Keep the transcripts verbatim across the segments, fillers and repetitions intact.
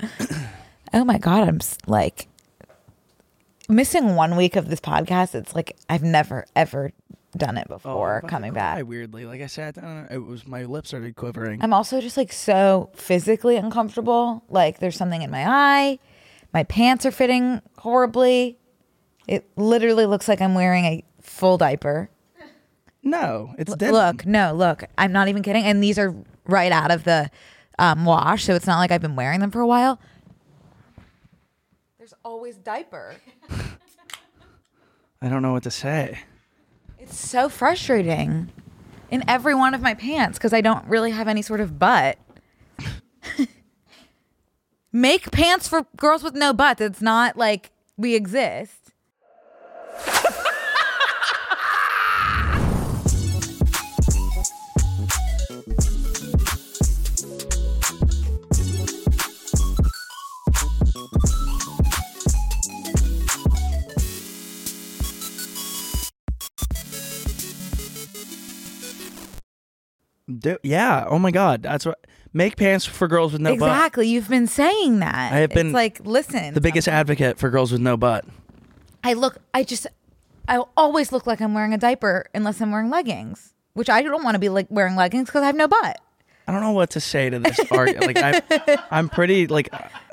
Oh my God, I'm like missing one week of this podcast. It's like I've never ever done it before oh, coming I back. Weirdly, like I sat down, it was my lips started quivering. I'm also just like so physically uncomfortable. Like there's something in my eye. My pants are fitting horribly. It literally looks like I'm wearing a full diaper. No, it's dead. Look, no, look. I'm not even kidding. And these are right out of the um, wash, so it's not like I've been wearing them for a while. There's always diaper. I don't know what to say. It's so frustrating in every one of my pants because I don't really have any sort of butt. Make pants for girls with no butts. It's not like we exist. Do, yeah. Oh my God. That's what. Make pants for girls with no exactly. butt. Exactly. You've been saying that. I have been it's like, listen. The biggest I'm, advocate for girls with no butt. I look, I just, I always look like I'm wearing a diaper unless I'm wearing leggings, which I don't want to be like wearing leggings because I have no butt. I don't know what to say to this argument. Like I'm, I'm pretty like.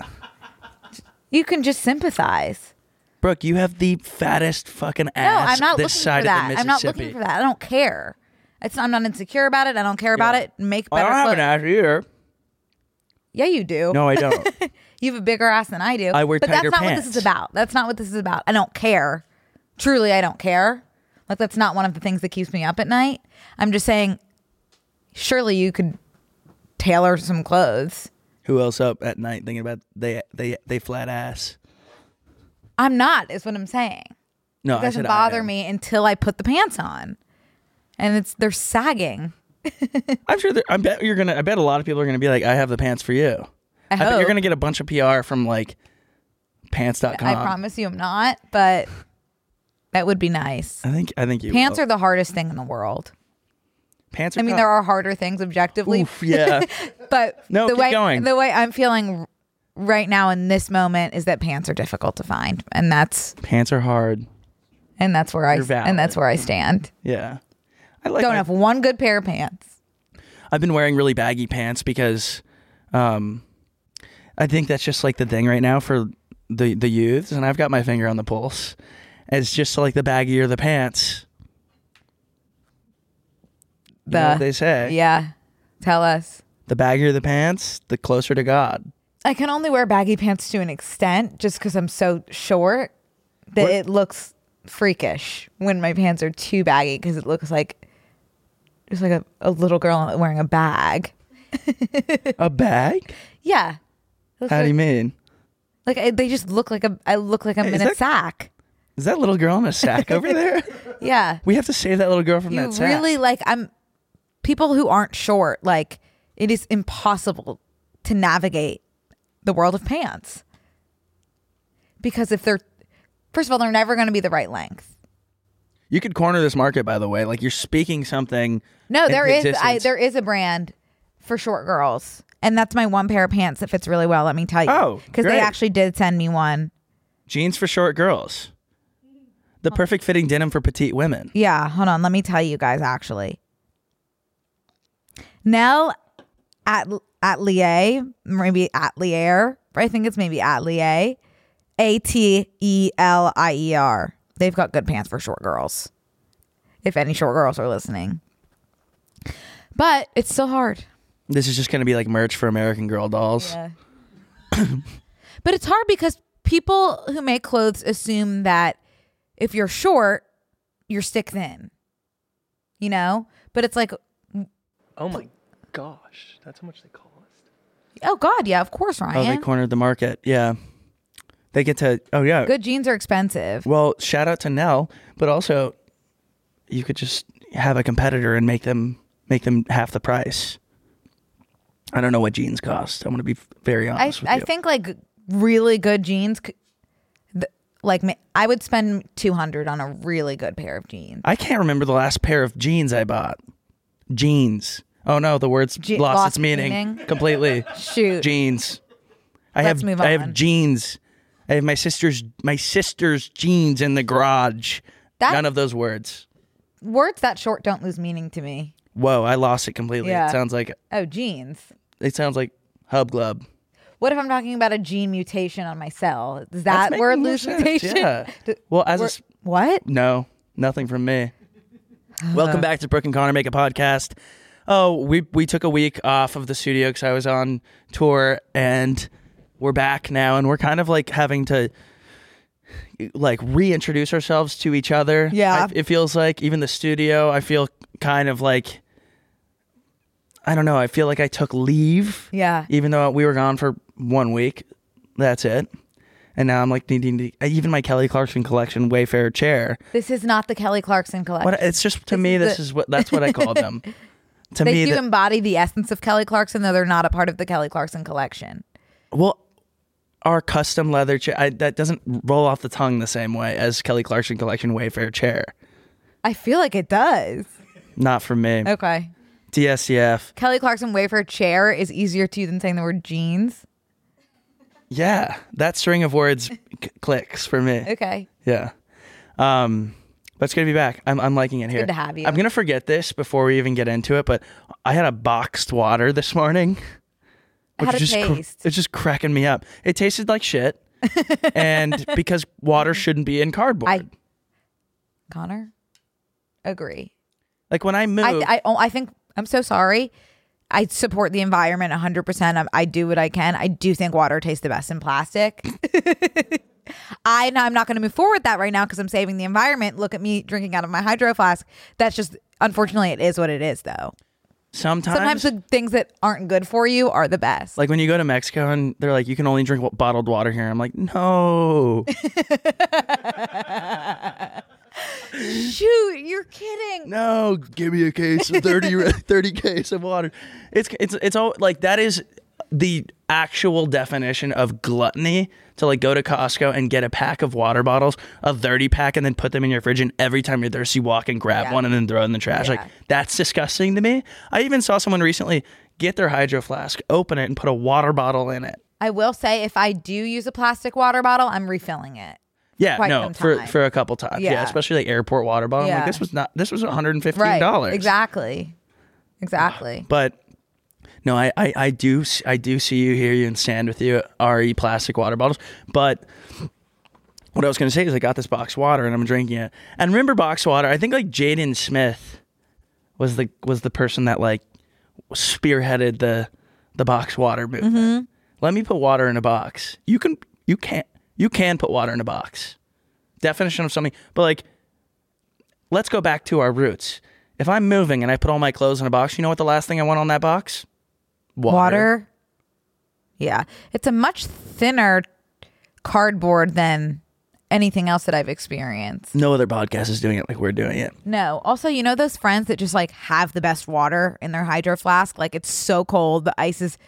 You can just sympathize. Brooke, you have the fattest fucking ass. No, I'm not this looking side for that. Of the I'm not Mississippi. looking for that. I don't care. It's I'm not insecure about it. I don't care about Yeah. it. Make I better don't have clothes. an ass either. Yeah, you do. No, I don't. You have a bigger ass than I do. I wear but that's tighter not pants. what this is about. That's not what this is about. I don't care. Truly, I don't care. Like that's not one of the things that keeps me up at night. I'm just saying, surely you could tailor some clothes. Who else up at night thinking about they they they flat ass? I'm not, is what I'm saying. No, It I doesn't said bother I am. me until I put the pants on. And it's they're sagging. I'm sure. I bet you're gonna. I bet a lot of people are gonna be like, "I have the pants for you." I, I bet hope. you're gonna get a bunch of P R from like pants dot com. I promise you I'm not, but that would be nice. I think. I think you. Pants will. are the hardest thing in the world. Pants are. I mean, tough. there are harder things objectively. Oof, yeah. But No, the keep way going. the way I'm feeling right now in this moment is that pants are difficult to find, and that's Pants are hard. and that's where I You're valid. and that's where I stand. Yeah. I like. Don't my- have one good pair of pants. I've been wearing really baggy pants because, um, I think that's just like the thing right now for the the youths, and I've got my finger on the pulse. It's just like the baggier the pants. You know The what they say. yeah, tell us. The baggier the pants, the closer to God. I can only wear baggy pants to an extent, just because I'm so short that What- it looks freakish when my pants are too baggy because it looks like just like a, a little girl wearing a bag. A bag? Yeah. It looks How like, do you mean? like I, they just look like a I look like I'm Hey, in is a that- sack. Is that little girl in a sack over there? Yeah. We have to save that little girl from You that sack. really like I'm people who aren't short, like it is impossible to navigate the world of pants. Because if they're first of all, they're never going to be the right length. You could corner this market, by the way. Like you're speaking something. No, there into is I existence. there is a brand for short girls. And that's my one pair of pants that fits really well, let me tell you. Oh, because they great. actually did send me one. Jeans for short girls. The perfect fitting denim for petite women. Yeah, hold on, let me tell you guys actually. Nell at Atelier, maybe Atelier, I think it's maybe Atelier, A T E L I E R. They've got good pants for short girls. If any short girls are listening. But it's still hard. This is just going to be like merch for American Girl dolls. Yeah. But it's hard because people who make clothes assume that if you're short, you're stick thin. You know? But it's like, Oh my gosh, that's how much they cost. oh God, yeah, of course, Oh, Ryan. they cornered the market. Yeah. They get to, oh yeah. Good jeans are expensive. Well, shout out to Nell, but also you could just have a competitor and make them make them half the price. I don't know what jeans cost. I'm going to be very I, honest with I you. think like really good jeans, c- th- like ma- I would spend two hundred on a really good pair of jeans. I can't remember the last pair of jeans I bought. Jeans. Oh no, the word's Je- lost, lost its meaning, meaning? completely. Shoot. Jeans. I I Let's have move I have on. jeans. I have my sister's my sister's jeans in the garage. That- None of those words. Words that short don't lose meaning to me. Whoa, I lost it completely. Yeah. It sounds like Oh, jeans. it sounds like hub glub. What if I'm talking about a gene mutation on my cell? Does That's that word making more lose sense, mutation? yeah. Do- Well, as a we're- s- what? No, nothing from me. Welcome back to Brooke and Connor Make a Podcast. Oh, we we took a week off of the studio because I was on tour, and we're back now, and we're kind of like having to like reintroduce ourselves to each other. Yeah. I, it feels like even the studio. I feel kind of like I don't know. I feel like I took leave. Yeah. Even though we were gone for one week, that's it. And now I'm like needing to even my Kelly Clarkson collection Wayfair chair. This is not the Kelly Clarkson collection. What it's just to This me, is this the- is what that's what I call them. To they me, do that, embody the essence of Kelly Clarkson, though they're not a part of the Kelly Clarkson collection. well, our custom leather chair I, that doesn't roll off the tongue the same way as Kelly Clarkson collection Wayfair chair. I feel like it does. Not for me. Okay. D S C F. Kelly Clarkson wafer chair is easier to you than saying the word jeans. Yeah, that string of words c- clicks for me. Okay. Yeah. Um, but it's good to be back. I'm, I'm liking it here. good to have you. I'm going to forget this before we even get into it, but I had a boxed water this morning. How'd which it is just cr- taste? it's just cracking me up. It tasted like shit. And because water shouldn't be in cardboard. I, Connor, agree. like when I moved, I, I, oh, I think, I'm so sorry. I support the environment one hundred percent. I, I do what I can. I do think water tastes the best in plastic. I know I'm not going to move forward with that right now because I'm saving the environment. Look at me drinking out of my hydro flask. That's just, unfortunately, it is what it is, though. sometimes, Sometimes the things that aren't good for you are the best. like when you go to Mexico and they're like, you can only drink wa- bottled water here. I'm like, no. Shoot, you're kidding. No, give me a case of thirty, thirty case of water. It's it's it's all like that is the actual definition of gluttony, to like go to Costco and get a pack of water bottles, a thirty pack, and then put them in your fridge, and every time you're thirsty, walk and grab Yeah. one and then throw it in the trash. Yeah. Like that's disgusting to me. I even saw someone recently get their hydro flask, open it, and put a water bottle in it. I will say, if I do use a plastic water bottle, I'm refilling it. Yeah, Quite no, some for time. for a couple times. Yeah, Yeah. especially like airport water bottle. I'm Yeah. like, this was not this was one hundred fifteen Right. dollars. Exactly. Exactly. But no, I, I, I do I do see you, hear you, and stand with you. R E plastic water bottles. But what I was going to say is I got this box water and I'm drinking it. And remember box water? I think like Jaden Smith was the was the person that like spearheaded the the box water movement. Mm-hmm. Let me put water in a box. You can you can't you can put water in a box. Definition of something. But like, let's go back to our roots. If I'm moving and I put all my clothes in a box, you know what the last thing I want on that box? Water. Water. Yeah. It's a much thinner cardboard than anything else that I've experienced. No other podcast is doing it like we're doing it. No. Also, you know those friends that just like have the best water in their hydro flask? Like it's so cold. The ice is,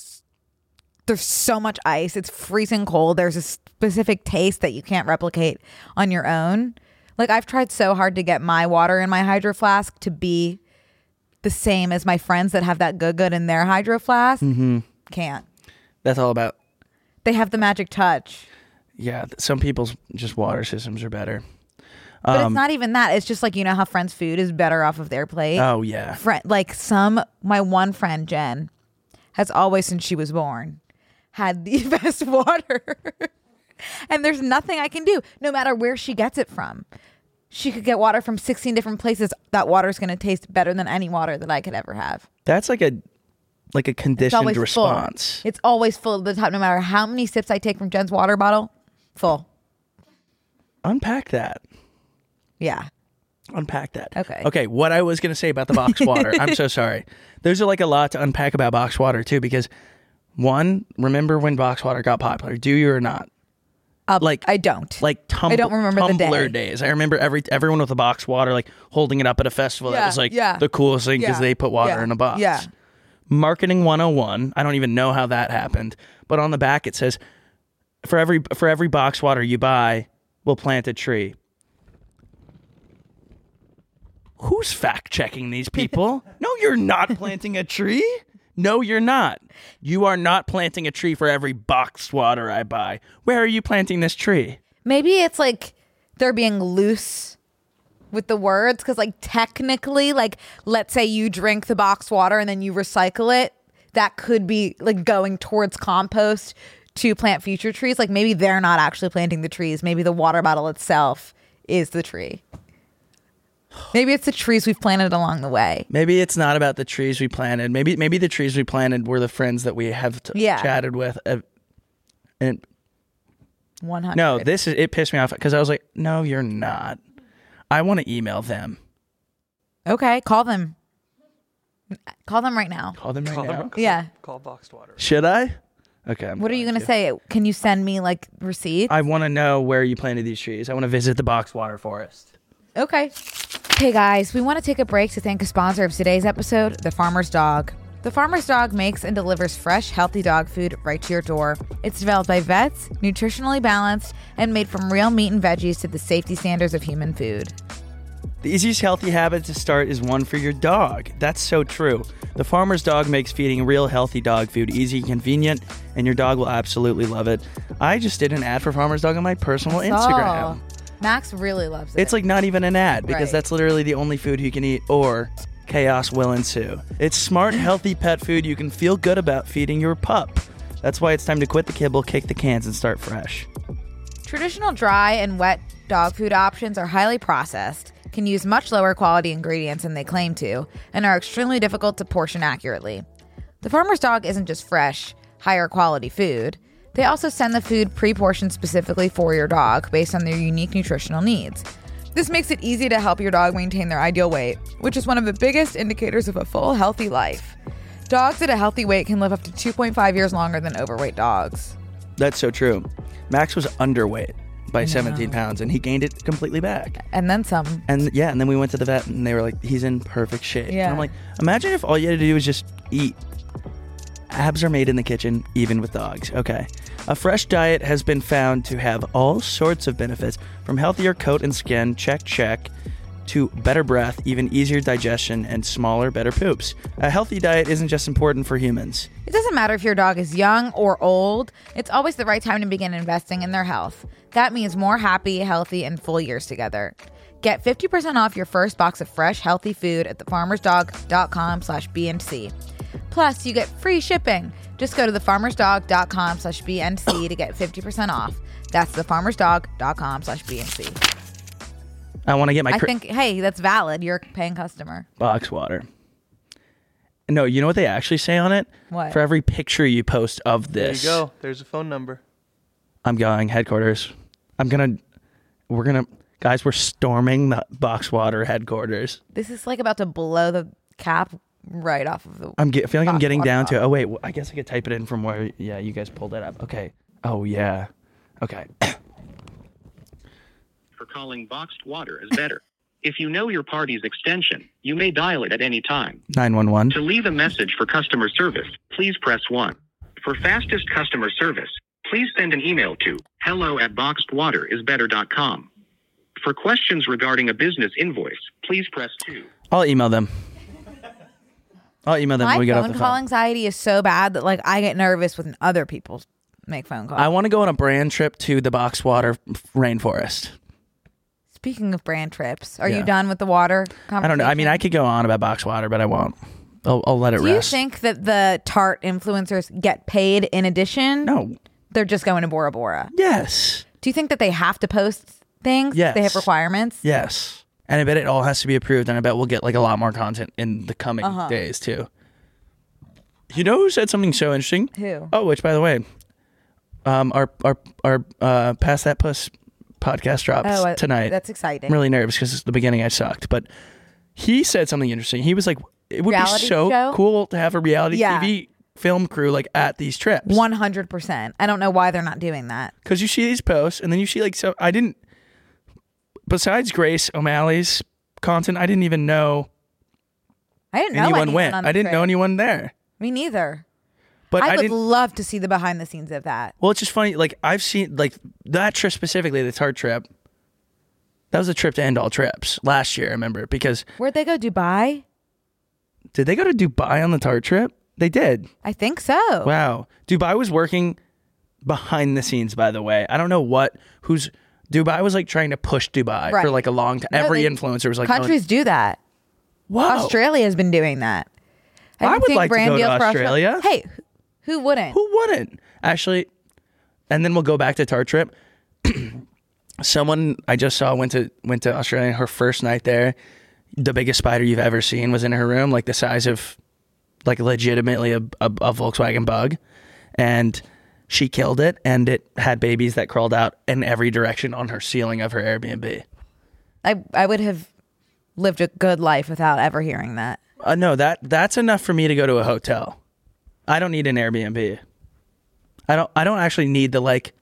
there's so much ice. It's freezing cold. There's a specific taste that you can't replicate on your own. Like I've tried so hard to get my water in my hydro flask to be the same as my friends that have that good good in their hydro flask. Mm-hmm. Can't. That's all about, They have the magic touch. yeah, th- some people's just water systems are better. But Um, it's not even that. It's just like, you know how friends' food is better off of their plate. Oh, yeah. Friend, like some, my one friend, Jen, has always since she was born had the best water. And there's nothing I can do, no matter where she gets it from. She could get water from sixteen different places. That water's going to taste better than any water that I could ever have. That's like a like a It's conditioned always response. full. It's always full of the top, no matter how many sips I take from Jen's water bottle, full. Unpack that. Yeah. Unpack that. Okay. Okay. What I was going to say about the box water. I'm so sorry. There's like a lot to unpack about box water too, because one, remember when box water got popular? Do you or not? Uh, Like- I don't. Like tum- I don't remember the Tumbler day. days. I remember every everyone with a box water, like holding it up at a festival. that Yeah, was like yeah. the coolest thing because Yeah, they put water yeah, in a box. yeah. Marketing one oh one. I don't even know how that happened, but on the back it says, for every for every box water you buy, we'll plant a tree. Who's fact checking these people? No, you're not planting a tree. No, you're not. You are not planting a tree for every boxed water I buy. Where are you planting this tree? Maybe it's like they're being loose with the words because, like, technically, like, let's say you drink the boxed water and then you recycle it. That could be like going towards compost to plant future trees. Like, maybe they're not actually planting the trees. Maybe the water bottle itself is the tree. Maybe it's the trees we've planted along the way. Maybe it's not about the trees we planted. Maybe maybe the trees we planted were the friends that we have t- Yeah. chatted with. Uh, and one hundred. no, this is it pissed me off because I was like, no, you're not. I want to email them. Okay, call them. Call them right now. Call them right Call, now. them, call, Yeah. call Boxed Water. Should I? Okay. I'm What are you going going to say? Can you send me like receipts? I want to know where you planted these trees. I want to visit the boxed water forest. Okay. Hey guys, we want to take a break to thank a sponsor of today's episode, The Farmer's Dog. The Farmer's Dog makes and delivers fresh, healthy dog food right to your door. It's developed by vets, nutritionally balanced, and made from real meat and veggies to the safety standards of human food. The easiest healthy habit to start is one for your dog. That's so true. The Farmer's Dog makes feeding real healthy dog food easy and convenient, and your dog will absolutely love it. I just did an ad for Farmer's Dog on my personal Instagram. Oh, Max really loves it. It's like not even an ad because Right. that's literally the only food he can eat, or chaos will ensue. It's smart, healthy pet food you can feel good about feeding your pup. That's why it's time to quit the kibble, kick the cans, and start fresh. Traditional dry and wet dog food options are highly processed, can use much lower quality ingredients than they claim to, and are extremely difficult to portion accurately. The Farmer's Dog isn't just fresh, higher quality food. They also send the food pre-portioned specifically for your dog based on their unique nutritional needs. This makes it easy to help your dog maintain their ideal weight, which is one of the biggest indicators of a full, healthy life. Dogs at a healthy weight can live up to two point five years longer than overweight dogs. That's so true. Max was underweight by seventeen pounds, and he gained it completely back. And then some. And yeah, and then we went to the vet, and they were like, he's in perfect shape. Yeah. And I'm like, imagine if all you had to do was just eat. Abs are made in the kitchen, even with dogs. Okay. A fresh diet has been found to have all sorts of benefits, from healthier coat and skin, check, check, to better breath, even easier digestion, and smaller, better poops. A healthy diet isn't just important for humans. It doesn't matter if your dog is young or old, it's always the right time to begin investing in their health. That means more happy, healthy, and full years together. Get fifty percent off your first box of fresh, healthy food at thefarmersdog.com slash BNC. Plus, you get free shipping. Just go to thefarmersdog.com slash BNC to get fifty percent off. That's thefarmersdog.com slash BNC. I want to get my I cr- think, hey, that's valid. You're a paying customer. box water. No, you know what they actually say on it? What? For every picture you post of There this, you go. There's a phone number. I'm going headquarters. I'm gonna, we're gonna, guys, we're storming the box water headquarters. This is like about to blow the cap right off of the... I'm get, feeling I'm Box getting water down to. bottle. Oh wait, I guess I could type it in from where. Yeah, you guys pulled it up. Okay. Oh yeah. Okay. For calling boxed water is better. If you know your party's extension, you may dial it at any time. nine one one. To leave a message for customer service, please press one. For fastest customer service, please send an email to hello at boxedwaterisbetter.com. For questions regarding a business invoice, please press two. I'll email them. I'll email them My when we get off phone the call phone. anxiety is so bad that like I get nervous when other people make phone calls. I want to go on a brand trip to the box water rainforest. Speaking of brand trips, are Yeah. you done with the water conversation? I don't know. I mean, I could go on about box water, but I won't. I'll, I'll let it Do you rest. think that the Tarte influencers get paid in addition? No. They're just going to Bora Bora. Yes. Do you think that they have to post things? Yes. They have requirements? Yes. And I bet it all has to be approved, and I bet we'll get like a lot more content in the coming Uh-huh. days too. You know who said something so interesting? Who? Oh, which by the way, um, our our our uh, Pass That Puss podcast drops Oh, I- tonight. That's exciting. I'm really nervous because at the beginning I sucked, but he said something interesting. He was like, "It would Reality be so show? cool to have a reality Yeah. T V film crew like at these trips." one hundred percent. I don't know why they're not doing that. Because you see these posts, and then you see like so. I didn't. Besides Grace O'Malley's content, I didn't even know I didn't know anyone anyone went. on the I didn't trip. know anyone there. Me neither. But I, I, would didn't. love to see the behind the scenes of that. Well, it's just funny. Like I've seen like that trip specifically, the Tarte trip. That was a trip to end all trips last year. I remember because Where'd they go? Dubai? did they go to Dubai on the Tarte trip? They They did. I think so. Wow. Dubai was working behind the scenes, by the way. I don't know what, who's, Dubai was like trying to push Dubai Right. for like a long time. No, Every they- influencer was like, Countries do that. whoa. Australia has been doing that. I been would seeing like to brand go to deals for Australia. Hey, who wouldn't? Who wouldn't? Actually, and then we'll go back to Tart Trip. Someone I just saw went to went to Australia. Her first night there, the biggest spider you've ever seen was in her room, like the size of, like legitimately a, a, a Volkswagen Bug, and she killed it. And it had babies that crawled out in every direction on her ceiling of her Airbnb. I I would have lived a good life without ever hearing that. Uh, no, that that's enough for me to go to a hotel. I don't need an Airbnb. I don't. I don't actually need the like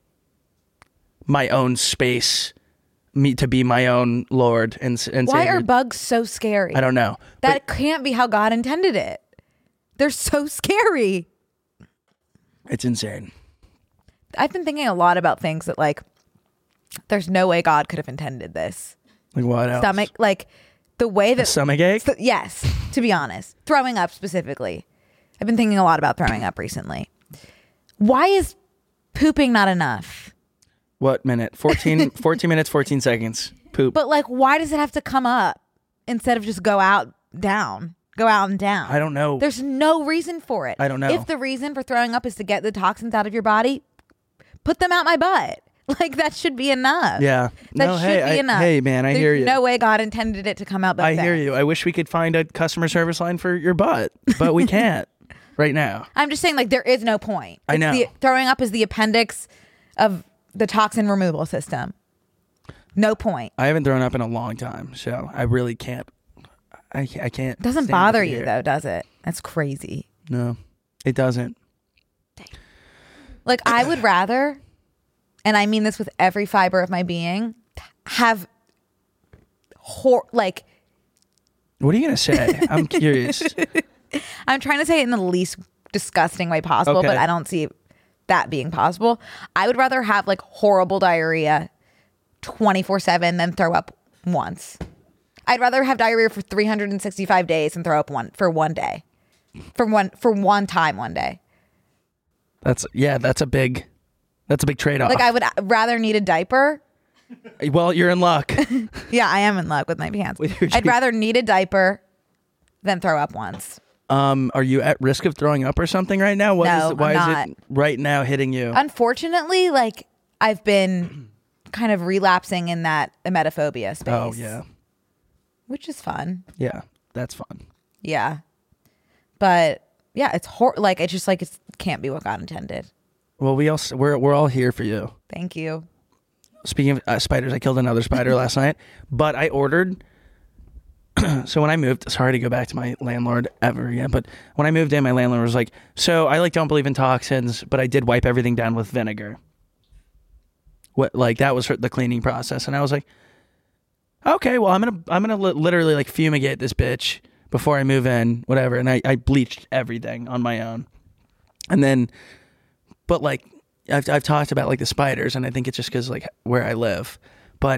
my own space, me to be my own lord and and Why savior. are bugs so scary? I don't know. That can't be how God intended it. They're so scary. But it's insane. I've been thinking a lot about things that like there's no way God could have intended this. Like what else? Stomach like the way that Stomach ache. So- yes, to be honest. Throwing up specifically. I've been thinking a lot about throwing up recently. Why is pooping not enough? What minute? fourteen, fourteen minutes, fourteen seconds. Poop. But like, why does it have to come up instead of just go out, down, go out and down? I don't know. There's no reason for it. I don't know. If the reason for throwing up is to get the toxins out of your body, put them out my butt. Like that should be enough. Yeah. That no, should hey, be I, enough. hey, man, I There's hear you. no way God intended it to come out that I bad. hear you. I wish we could find a customer service line for your butt, but we can't right now. I'm just saying, like, there is no point. I It's know. the- throwing up is the appendix of the toxin removal system. No point. I haven't thrown up in a long time, so I really can't. I, I can't. It doesn't stand bother to you, hear. though, does it? That's crazy. No, it doesn't. Like, I would rather, and I mean this with every fiber of my being, have hor- like, What are you gonna say? I'm curious. I'm trying to say it in the least disgusting way possible, Okay. but I don't see that being possible. I would rather have like horrible diarrhea twenty-four seven than throw up once. I'd rather have diarrhea for three hundred sixty-five days and throw up one for one day. For one for one time one day. That's yeah. That's a big. That's a big trade off. Like I would rather need a diaper. well, you're in luck. Yeah, I am in luck with my pants. With your I'd jeans. rather need a diaper than throw up once. Um, are you at risk of throwing up or something right now? What No, is, why I'm is it right now hitting you? Unfortunately, like I've been kind of relapsing in that emetophobia space. oh yeah, Which is fun. yeah. That's fun. Yeah. But yeah, it's hor- like it's just like it can't be what God intended. Well, we all we're we're all here for you. Thank you. Speaking of uh, spiders, I killed another spider last night, but I ordered. So when I moved, sorry to go back to my landlord ever again, but when I moved in, my landlord was like, "So I like don't believe in toxins, but I did wipe everything down with vinegar." What like that was the cleaning process, and I was like, "Okay, well I'm gonna I'm gonna li- literally like fumigate this bitch before I move in, whatever." And I I bleached everything on my own, and then, but like I've I've talked about like the spiders, and I think it's just because like where I live, but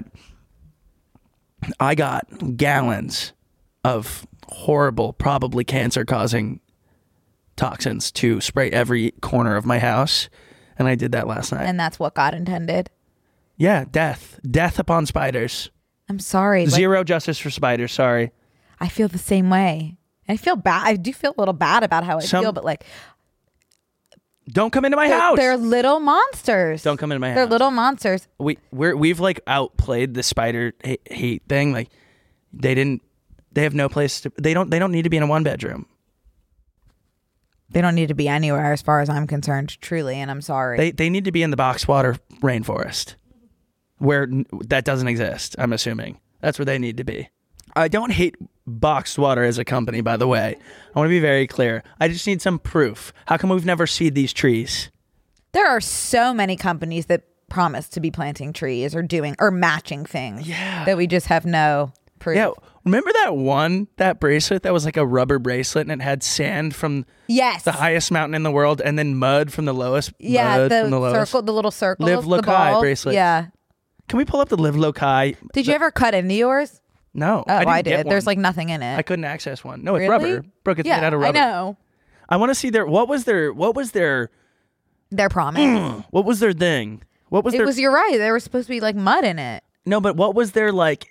I got gallons of horrible, probably cancer-causing toxins to spray every corner of my house, and I did that last night. And that's what God intended. Yeah, death, death upon spiders. I'm sorry. Like, Zero justice for spiders. Sorry. I feel the same way. I feel bad. I do feel a little bad about how I Some- feel, but like Don't come into my they're, house. they're little monsters. Don't come into my They're house. little monsters. We we're we've like outplayed the spider hate, hate thing. Like they didn't. They have no place to. They don't. They don't need to be in a one bedroom. They don't need to be anywhere as far as I'm concerned, truly, and I'm sorry. They they need to be in the box water rainforest, where n- that doesn't exist. I'm assuming that's where they need to be. I don't hate boxed water as a company, by the way. I want to be very clear. I just need some proof. How come we've never seen these trees? There are so many companies that promise to be planting trees or doing or matching things Yeah. that we just have no proof. Yeah, remember that one that bracelet that was like a rubber bracelet and it had sand from Yes. the highest mountain in the world and then mud from the lowest. yeah, mud the, from the lowest. circle, the little circles, Live the Loci balls. bracelet. Yeah. Can we pull up the Live Loci? Did you ever cut into yours? No, Oh, I, I, didn't get did. There's one. like nothing in it. I couldn't access one. No, it's Really? rubber. Brooke, it's yeah, made out of rubber. I know. I want to see their what was their what was their Their promise. what was their thing? What was It their was, you're right. There was supposed to be like mud in it. No, but what was their like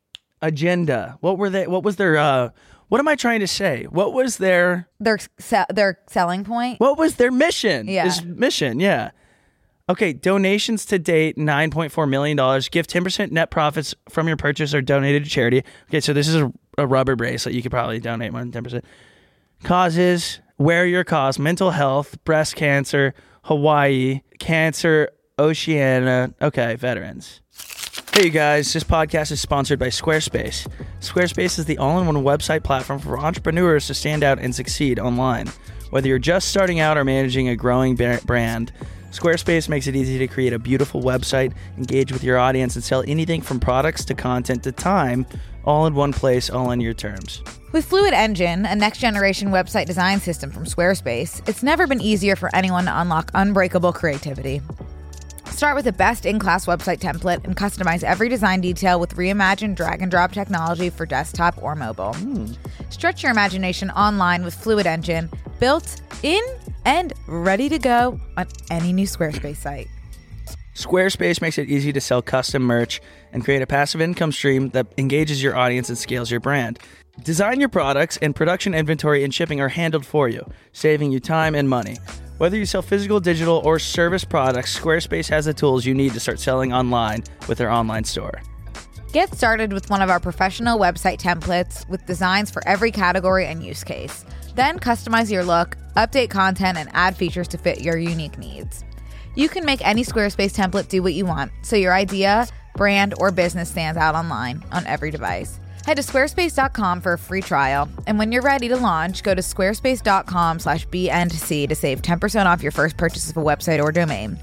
agenda? What were they what was their uh what am I trying to say? What was their Their se- their selling point. what was their mission? Yeah. This mission, yeah. Okay, donations to date nine point four million dollars. Give ten percent net profits from your purchase or donated to charity. Okay, so this is a, a rubber bracelet. You could probably donate more than ten percent. Causes, wear your cause, mental health, breast cancer, Hawaii, cancer, Oceania. Okay, veterans. Hey, you guys. This podcast is sponsored by Squarespace. Squarespace is the all-in-one website platform for entrepreneurs to stand out and succeed online. Whether you're just starting out or managing a growing ba- brand, Squarespace makes it easy to create a beautiful website, engage with your audience, and sell anything from products to content to time, all in one place, all on your terms. With Fluid Engine, a next-generation website design system from Squarespace, it's never been easier for anyone to unlock unbreakable creativity. Start with the best in-class website template and customize every design detail with reimagined drag-and-drop technology for desktop or mobile. Mm. Stretch your imagination online with Fluid Engine, built in and ready to go on any new Squarespace site. Squarespace makes it easy to sell custom merch and create a passive income stream that engages your audience and scales your brand. Design your products, and production, inventory, and shipping are handled for you, saving you time and money. Whether you sell physical, digital, or service products, Squarespace has the tools you need to start selling online with their online store. Get started with one of our professional website templates with designs for every category and use case. Then customize your look, update content, and add features to fit your unique needs. You can make any Squarespace template do what you want, so your idea, brand, or business stands out online on every device. Head to squarespace dot com for a free trial, and when you're ready to launch, go to squarespace dot com slash B N C to save ten percent off your first purchase of a website or domain.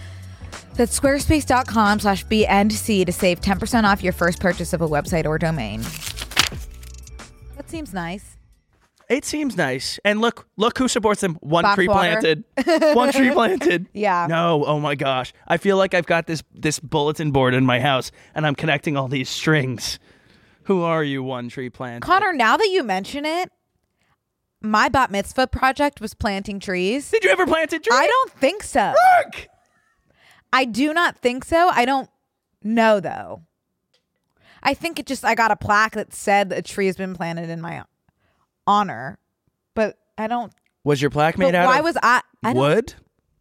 That's squarespace dot com slash B N C to save ten percent off your first purchase of a website or domain. That seems nice. It seems nice. And look, look who supports them. One Box tree water. planted. One tree planted. Yeah. No, oh my gosh. I feel like I've got this this bulletin board in my house and I'm connecting all these strings. Who are you, one tree planted? Connor, now that you mention it, my bat mitzvah project was planting trees. Did you ever plant a tree? I don't think so. Look! I do not think so. I don't know, though. I think it just, I got a plaque that said a tree has been planted in my honor, but I don't. Was your plaque made But out why of was I, I don't- wood?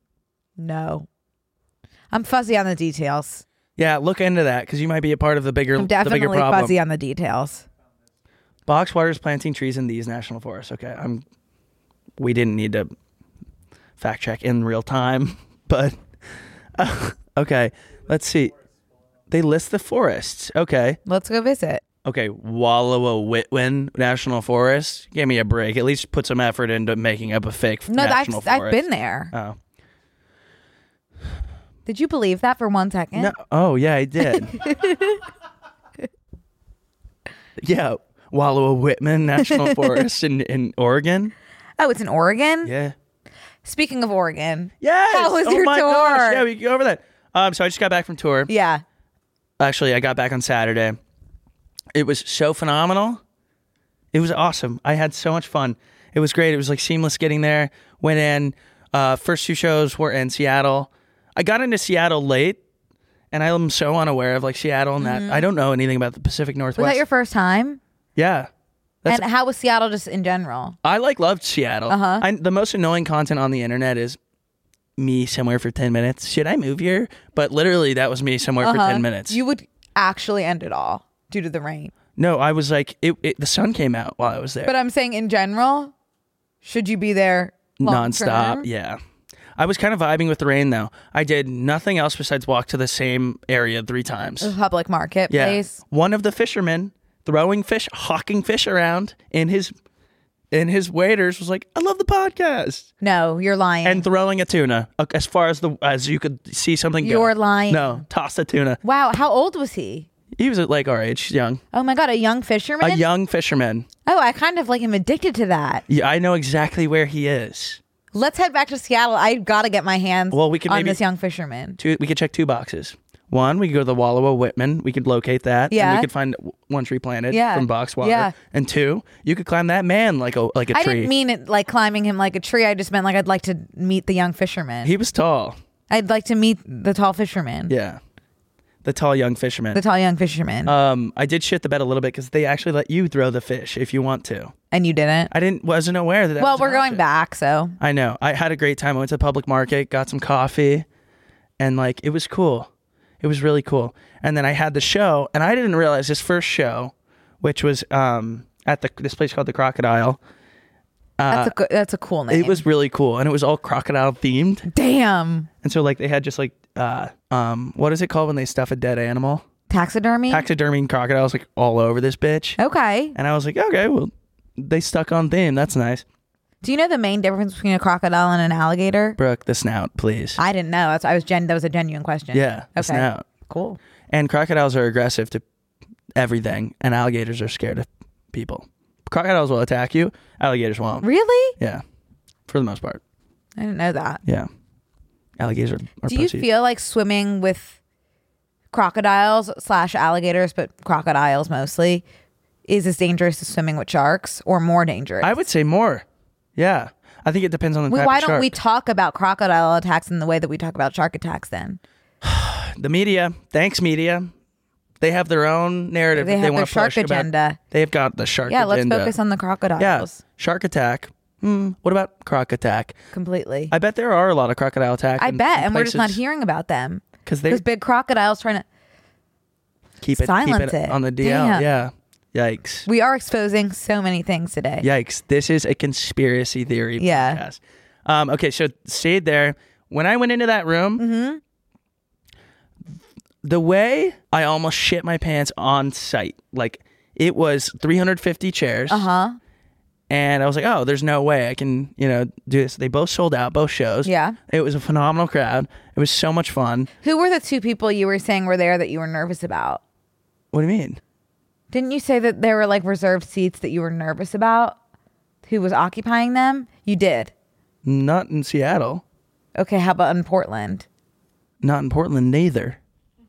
No. I'm fuzzy on the details. Yeah, look into that because you might be a part of the bigger, I'm the bigger definitely problem. fuzzy on the details. Boxwater is planting trees in these national forests. Okay, I'm. We didn't need to fact check in real time, but uh, okay. Let's see. They list the forests. Okay. Let's go visit. Okay, Wallowa Whitwin National Forest. Give me a break. At least put some effort into making up a fake No, national I've, forest. I've been there. Oh. Did you believe that for one second? No. Oh, yeah, I did. Yeah, Wallowa Whitman National Forest in, in Oregon. Oh, it's in Oregon? Yeah. Speaking of Oregon. Yes. How was oh your my tour? Gosh. Yeah, we can go over that. Um, so I just got back from tour. Yeah. Actually, I got back on Saturday. It was so phenomenal. It was awesome. I had so much fun. It was great. It was like seamless getting there. Went in. Uh, first two shows were in Seattle. I got into Seattle late, and I'm so unaware of like Seattle and that. I don't know anything about the Pacific Northwest. Was that your first time? Yeah. That's, And how was Seattle just in general? I like loved Seattle. Uh-huh. I, the most annoying content on the internet is me somewhere for ten minutes. Should I move here? But literally, that was me somewhere for Uh-huh. ten minutes. You would actually end it all due to the rain. No, I was like, it, it, the sun came out while I was there. But I'm saying in general, should you be there long Nonstop, term? yeah. I was kind of vibing with the rain, though. I did nothing else besides walk to the same area three times. The public market Yeah. place. One of the fishermen throwing fish, hawking fish around in his in his waders was like, I love the podcast. No, you're lying. And throwing a tuna uh, as far as the as you could see something go. You're lying. No, toss a tuna. Wow, how old was he? He was like our age, young. Oh my God, a young fisherman? A young fisherman. Oh, I kind of like him addicted to that. Yeah, I know exactly where he is. Let's head back to Seattle. I got to get my hands Well, we can on maybe- this young fisherman. Two, we could check two boxes. One, we could go to the Wallowa Whitman. We could locate that. Yeah. And we could find One Tree Planted Yeah. from Box Water. Yeah. And two, you could climb that man like a like a I tree. didn't mean it like climbing him like a tree. I just meant like I'd like to meet the young fisherman. He was tall. I'd like to meet the tall fisherman. Yeah. The tall young fisherman. The tall young fisherman. um, I did shit the bed a little bit because they actually let you throw the fish if you want to. and you didn't. I didn't wasn't aware that. that Well, was an we're going option. back, so I know. I had a great time. I went to the public market, got some coffee, and like it was cool. It was really cool. And then I had the show, and I didn't realize this first show, which was um at the this place called the Crocodile. that's a good, that's a cool name. It was really cool, and it was all crocodile themed. damn And so like they had just like uh um what is it called when they stuff a dead animal? taxidermy. Taxidermy crocodiles like all over this bitch. Okay. And I was like, okay, well, they stuck on theme. That's nice. Do you know the main difference between a crocodile and an alligator? Brooke, the snout, please. I didn't know. That's I was gen. That was a genuine question. Yeah, the Okay. snout. Cool. And crocodiles are aggressive to everything, and alligators are scared of people. Crocodiles will attack you. Alligators won't. Really? Yeah, for the most part. I didn't know that. Yeah, alligators are, are Do you pussy. feel like swimming with crocodiles slash alligators, but crocodiles mostly, is as dangerous as swimming with sharks, or more dangerous? I would say more. Yeah, I think it depends on the Well, type why of don't shark. we talk about crocodile attacks in the way that we talk about shark attacks then? The media, thanks media. They have their own narrative They that have they their want to shark push about- agenda. They've got the shark Yeah, let's agenda. focus on the crocodiles. Yeah, shark attack. Hmm, what about croc attack? Completely. I bet there are a lot of crocodile attacks. I in- bet, in and we're just not places- hearing about them. because they Because big crocodiles trying to. keep it, silence keep it, it. on the D L. Damn. Yeah, yikes. We are exposing so many things today. Yikes. This is a conspiracy theory Yeah. podcast. Um, okay, so stayed there. When I went into that room, Mm-hmm. the way I almost shit my pants on site, like it was three hundred fifty chairs. Uh huh. And I was like, oh, there's no way I can, you know, do this. They both sold out, both shows. Yeah. It was a phenomenal crowd. It was so much fun. Who were the two people you were saying were there that you were nervous about? What do you mean? Didn't you say that there were like reserved seats that you were nervous about? Who was occupying them? You did. Not in Seattle. Okay, how about in Portland? Not in Portland, neither.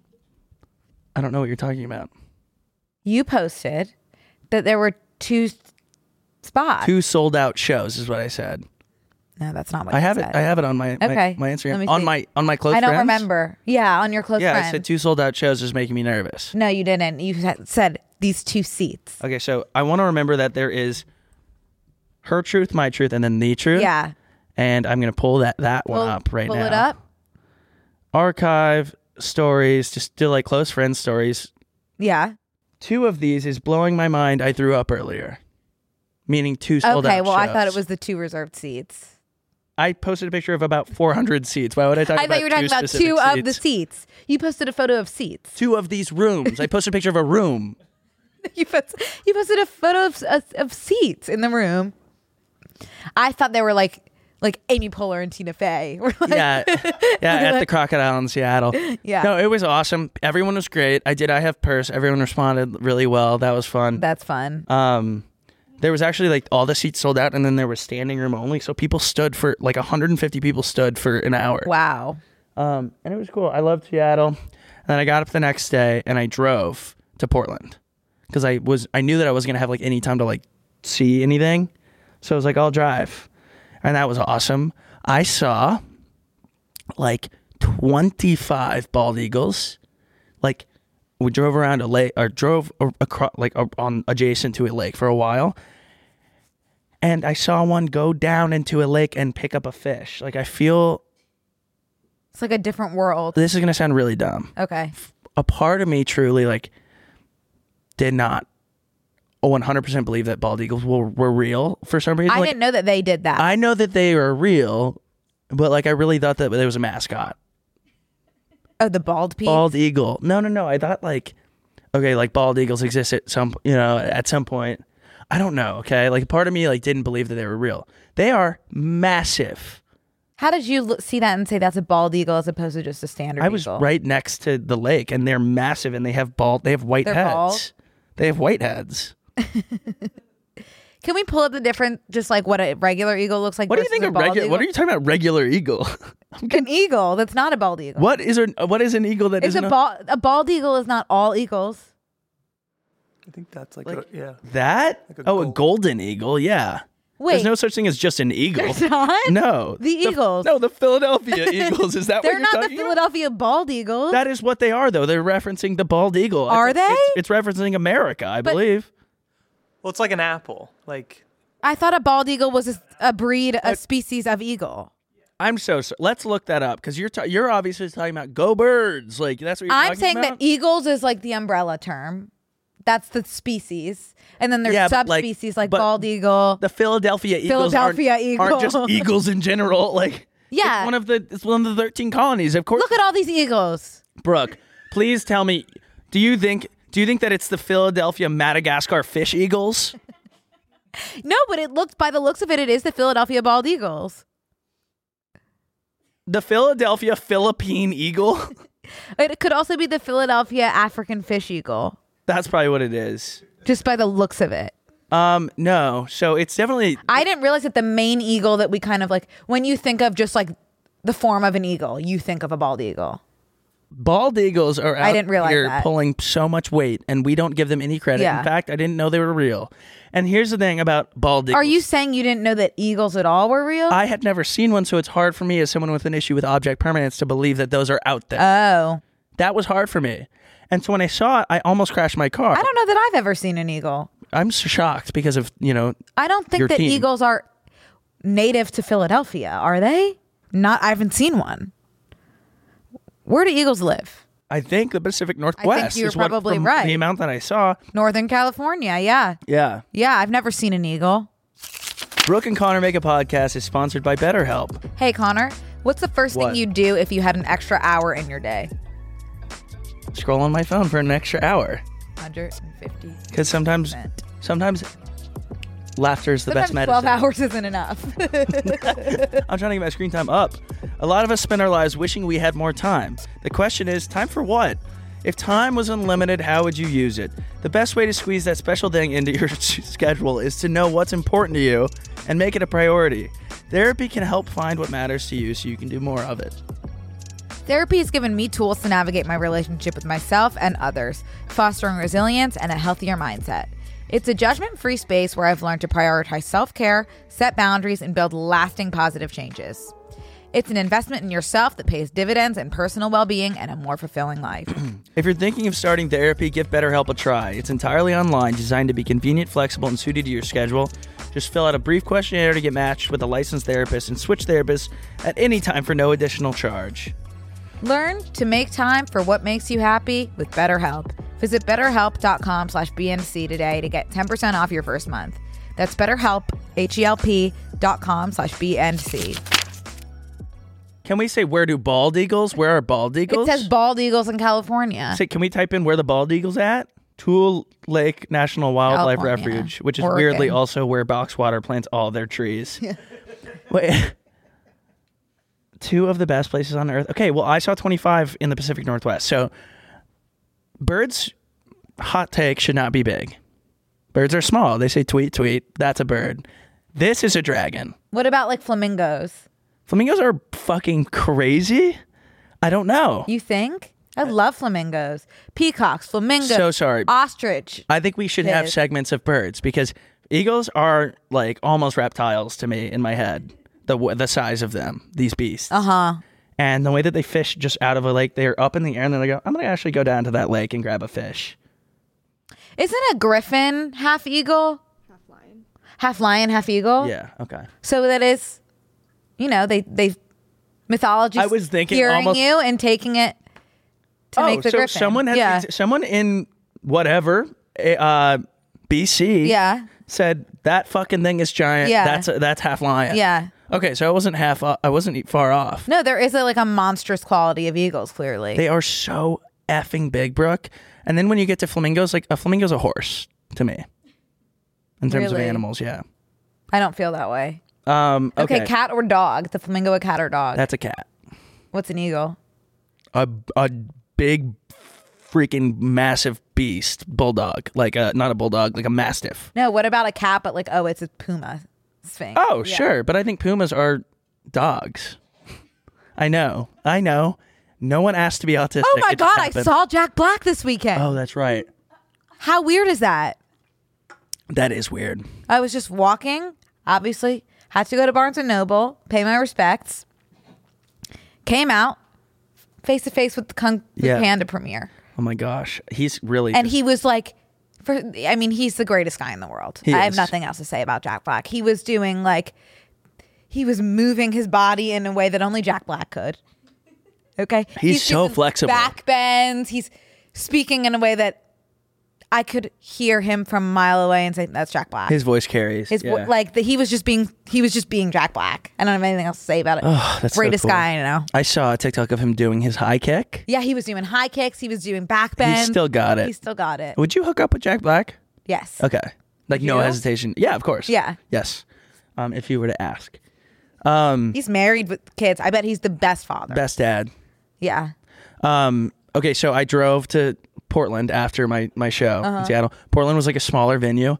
I don't know what you're talking about. You posted that there were two s- spots. Two sold out shows is what I said. No, that's not what I you have said. it. I have it on my Okay, my, my let Instagram me on see. my on my close I don't friends. remember. Yeah, on your close Yeah, friends. I said two sold out shows is making me nervous. No, you didn't. You sa- said these two seats. Okay, so I want to remember that there is Her Truth, My Truth, and then The Truth. Yeah. And I'm gonna pull that that one Pull- up right pull now. it up. Archive stories, just do like close friend stories. Yeah. Two of these is blowing my mind. I threw up earlier, meaning two sold Okay. out Well, I thought it shows. was the two reserved seats. I posted a picture of about four hundred seats. Why would I talk I about thought you were talking two about specific two of the seats? seats. You posted a photo of seats. Two of these rooms. I posted a picture of a room. You posted, you posted a photo of, of, of seats in the room. I thought they were like like Amy Poehler and Tina Fey. Were like, Yeah, yeah, at the Crocodile in Seattle. Yeah. No, it was awesome. Everyone was great. I did. I have purse. Everyone responded really well. That was fun. That's fun. Um, there was actually like all the seats sold out, and then there was standing room only. So people stood for like one hundred fifty people stood for an hour. Wow. Um, and it was cool. I loved Seattle. And then I got up the next day and I drove to Portland because I was I knew that I wasn't gonna have like any time to like see anything. So I was like, I'll drive, and that was awesome. I saw like twenty-five bald eagles. Like we drove around a lake, or drove across like on adjacent to a lake for a while. And I saw one go down into a lake and pick up a fish. Like I feel It's like a different world. this is gonna sound really dumb. Okay. A part of me truly like did not one hundred percent believe that bald eagles were, were real for some reason. I Like, didn't know that they did that. I know that they are real, but like I really thought that there was a mascot. oh, the bald piece? Bald eagle. No, no, no. I thought like okay, like bald eagles exist at some you know, at some point. I don't know, okay? Like part of me like didn't believe that they were real. They are massive. How did you look, see that and say that's a bald eagle as opposed to just a standard I was eagle? right next to the lake, and they're massive, and they have bald. They have white They're heads. bald? They have white heads. Can we pull up the different, just like what a regular eagle looks like? What do you versus think a of bald regular? eagle? What are you talking about? Regular eagle? An eagle that's not a bald eagle. What is a what is an eagle that It's isn't a bald. A bald eagle is not all eagles. I think that's like, Like- a, yeah. that? Like a oh, a gold- golden eagle. Yeah. Wait, There's no such thing as just an eagle. there's not. No. The Eagles. No, the Philadelphia Eagles. Is that They're what you're not the talking about? Philadelphia bald eagles. That is what they are, though. They're referencing the bald eagle. Are It's- they? It's, it's referencing America, I But- believe. Well, it's like an apple. Like, I thought a bald eagle was a, a breed, a species of eagle. I'm so sorry. Let's look that up because you're ta- you're obviously talking about go birds. Like that's what you're I'm talking saying about? that eagles is like the umbrella term. That's the species, and then there's Yeah, but, like- subspecies like, but bald eagle. the Philadelphia Eagles Philadelphia aren't, eagle. aren't just eagles in general. Like Yeah. it's one of the it's one of the thirteen colonies. Of course, Look at all these eagles. Brooke, please tell me. Do you think do you think that it's the Philadelphia Madagascar fish eagles? No, but it looks by the looks of it, it is the Philadelphia bald eagles. The Philadelphia Philippine eagle? It could also be the Philadelphia African fish eagle, That's probably what it is. just by the looks of it. Um, no. So it's definitely I didn't realize that the main eagle that we kind of like, when you think of just like the form of an eagle, you think of a bald eagle. bald eagles are out I didn't realize here that. pulling so much weight, and we don't give them any credit. Yeah. In fact, I didn't know they were real. And here's the thing about bald eagles. Are you saying you didn't know that eagles at all were real? I had never seen one, so it's hard for me as someone with an issue with object permanence to believe that those are out there. oh. That was hard for me. And so when I saw it, I almost crashed my car. I don't know that I've ever seen an eagle. I'm so shocked because of, you know, I don't think Your that team. eagles are native to Philadelphia, are they? Not, I haven't seen one. Where do eagles live? I think the Pacific Northwest you're is what, probably from right. the amount that I saw. Northern California, yeah. Yeah. Yeah, I've never seen an eagle. Brooke and Connor Make a Podcast is sponsored by BetterHelp. Hey, Connor, what's the first What? thing you'd do if you had an extra hour in your day? Scroll on my phone for an extra hour. one hundred fifty. Because sometimes, sometimes laughter is the Sometimes best twelve medicine. hours isn't enough. I'm trying to get my screen time up. A lot of us spend our lives wishing we had more time. The question is, time for what? If time was unlimited, how would you use it? The best way to squeeze that special thing into your schedule is to know what's important to you and make it a priority. Therapy can help find what matters to you so you can do more of it. Therapy has given me tools to navigate my relationship with myself and others, fostering resilience and a healthier mindset. It's a judgment-free space where I've learned to prioritize self-care, set boundaries, and build lasting positive changes. It's an investment in yourself that pays dividends in personal well-being and a more fulfilling life. If you're thinking of starting therapy, give BetterHelp a try. It's entirely online, designed to be convenient, flexible, and suited to your schedule. Just fill out a brief questionnaire to get matched with a licensed therapist and switch therapists at any time for no additional charge. Learn to make time for what makes you happy with BetterHelp. Visit betterhelp.com slash BNC today to get ten percent off your first month. That's betterhelp, H-E-L-P dot com slash BNC. Can we say, where do bald eagles? Where are bald It eagles? says bald eagles in California. Say, can we type in where the bald eagle's at? Tool Lake National Wildlife California. Refuge, which is Oregon. weirdly also where Boxwater plants all their trees. Wait. Two of the best places on earth. Okay, well, I saw twenty-five in the Pacific Northwest. So birds, hot take, should not be big. Birds are small. They say tweet, tweet. That's a bird. This is a dragon. What about like flamingos? Flamingos are fucking crazy? I don't know. You think? I love flamingos. Peacocks, flamingos. So sorry. Ostrich. I think we should have Yes. segments of birds because eagles are like almost reptiles to me in my head. The w- the size of them, these beasts. Uh-huh. And the way that they fish just out of a lake, they're up in the air and then they go, I'm going to actually go down to that lake and grab a fish. Isn't a griffin half eagle? Half lion. Half lion, half eagle? Yeah, okay. So that is, you know, they they mythology I was thinking hearing almost- you and taking it to oh, make the so griffin. someone has yeah. someone in whatever uh, B C Yeah. said that fucking thing is giant. Yeah. That's that's half lion. Yeah. Okay, so I wasn't half. o- I wasn't far off. No, there is a, like a monstrous quality of eagles, clearly. They are so effing big, Brooke. And then when you get to flamingos, like a flamingo's a horse to me. In terms Really? of animals, yeah. I don't feel that way. Um, okay, Okay, cat or dog? The flamingo a cat or dog? that's a cat. What's an eagle? A a big freaking massive beast bulldog, like a not a bulldog, like a mastiff. No, what about a cat? But like, oh, it's a puma sphinx. Oh, Yeah. sure, but I think pumas are dogs. I know, I know. No one asked to be autistic. Oh my It just god, I happened. saw Jack Black this weekend. Oh, that's right. How weird is that? That is weird. I was just walking, obviously, had to go to Barnes and Noble, pay my respects. Came out face to face with the Kung Fu Yeah. Panda premiere. Oh my gosh, he's really. And he was like, for I mean, he's the greatest guy in the world. He I have is. nothing else to say about Jack Black. He was doing like, he was moving his body in a way that only Jack Black could. Okay, He's so doing flexible. Back bends. He's speaking in a way that I could hear him from a mile away and say, "That's Jack Black." his voice carries. His yeah. vo- like the, he was just being he was just being Jack Black. I don't have anything else to say about it. Oh, that's so Greatest cool. guy I know. I saw a TikTok of him doing his high kick. Yeah, he was doing high kicks. He was doing back bends. He still got it. He still got it. Would you hook up with Jack Black? Yes. Okay, like no you? hesitation. Yeah, of course. Yeah. Yes. Um, if you were to ask, um, He's married with kids. I bet he's the best father. best dad. Yeah. Um, okay, so I drove to Portland after my, my show Uh-huh. in Seattle. Portland was like a smaller venue.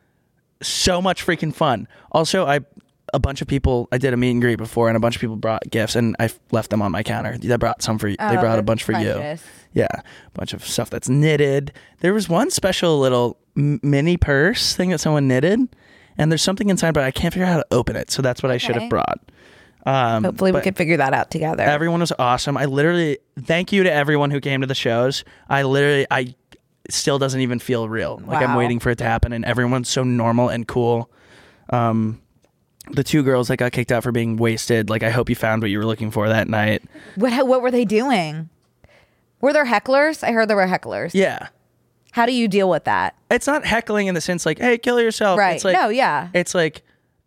So much freaking fun. Also, I a bunch of people, I did a meet and greet before, and a bunch of people brought gifts, and I left them on my counter. They brought some for you. They Oh, brought a bunch for precious. you. Yeah, a bunch of stuff that's knitted. There was one special little m- mini purse thing that someone knitted, and there's something inside, but I can't figure out how to open it. So that's what I should Okay. have brought. Um, Hopefully we but- could figure that out together. Everyone was awesome. I literally thank you to everyone who came to the shows. I literally I it still doesn't even feel real. Like I'm Wow. waiting for it to happen, and everyone's so normal and cool. Um, the two girls that got kicked out for being wasted. Like I hope you found what you were looking for that night. what what were they doing? Were there hecklers? I heard there were hecklers. Yeah, How do you deal with that? it's not heckling in the sense like hey kill yourself. Right. It's like, no, yeah. It's like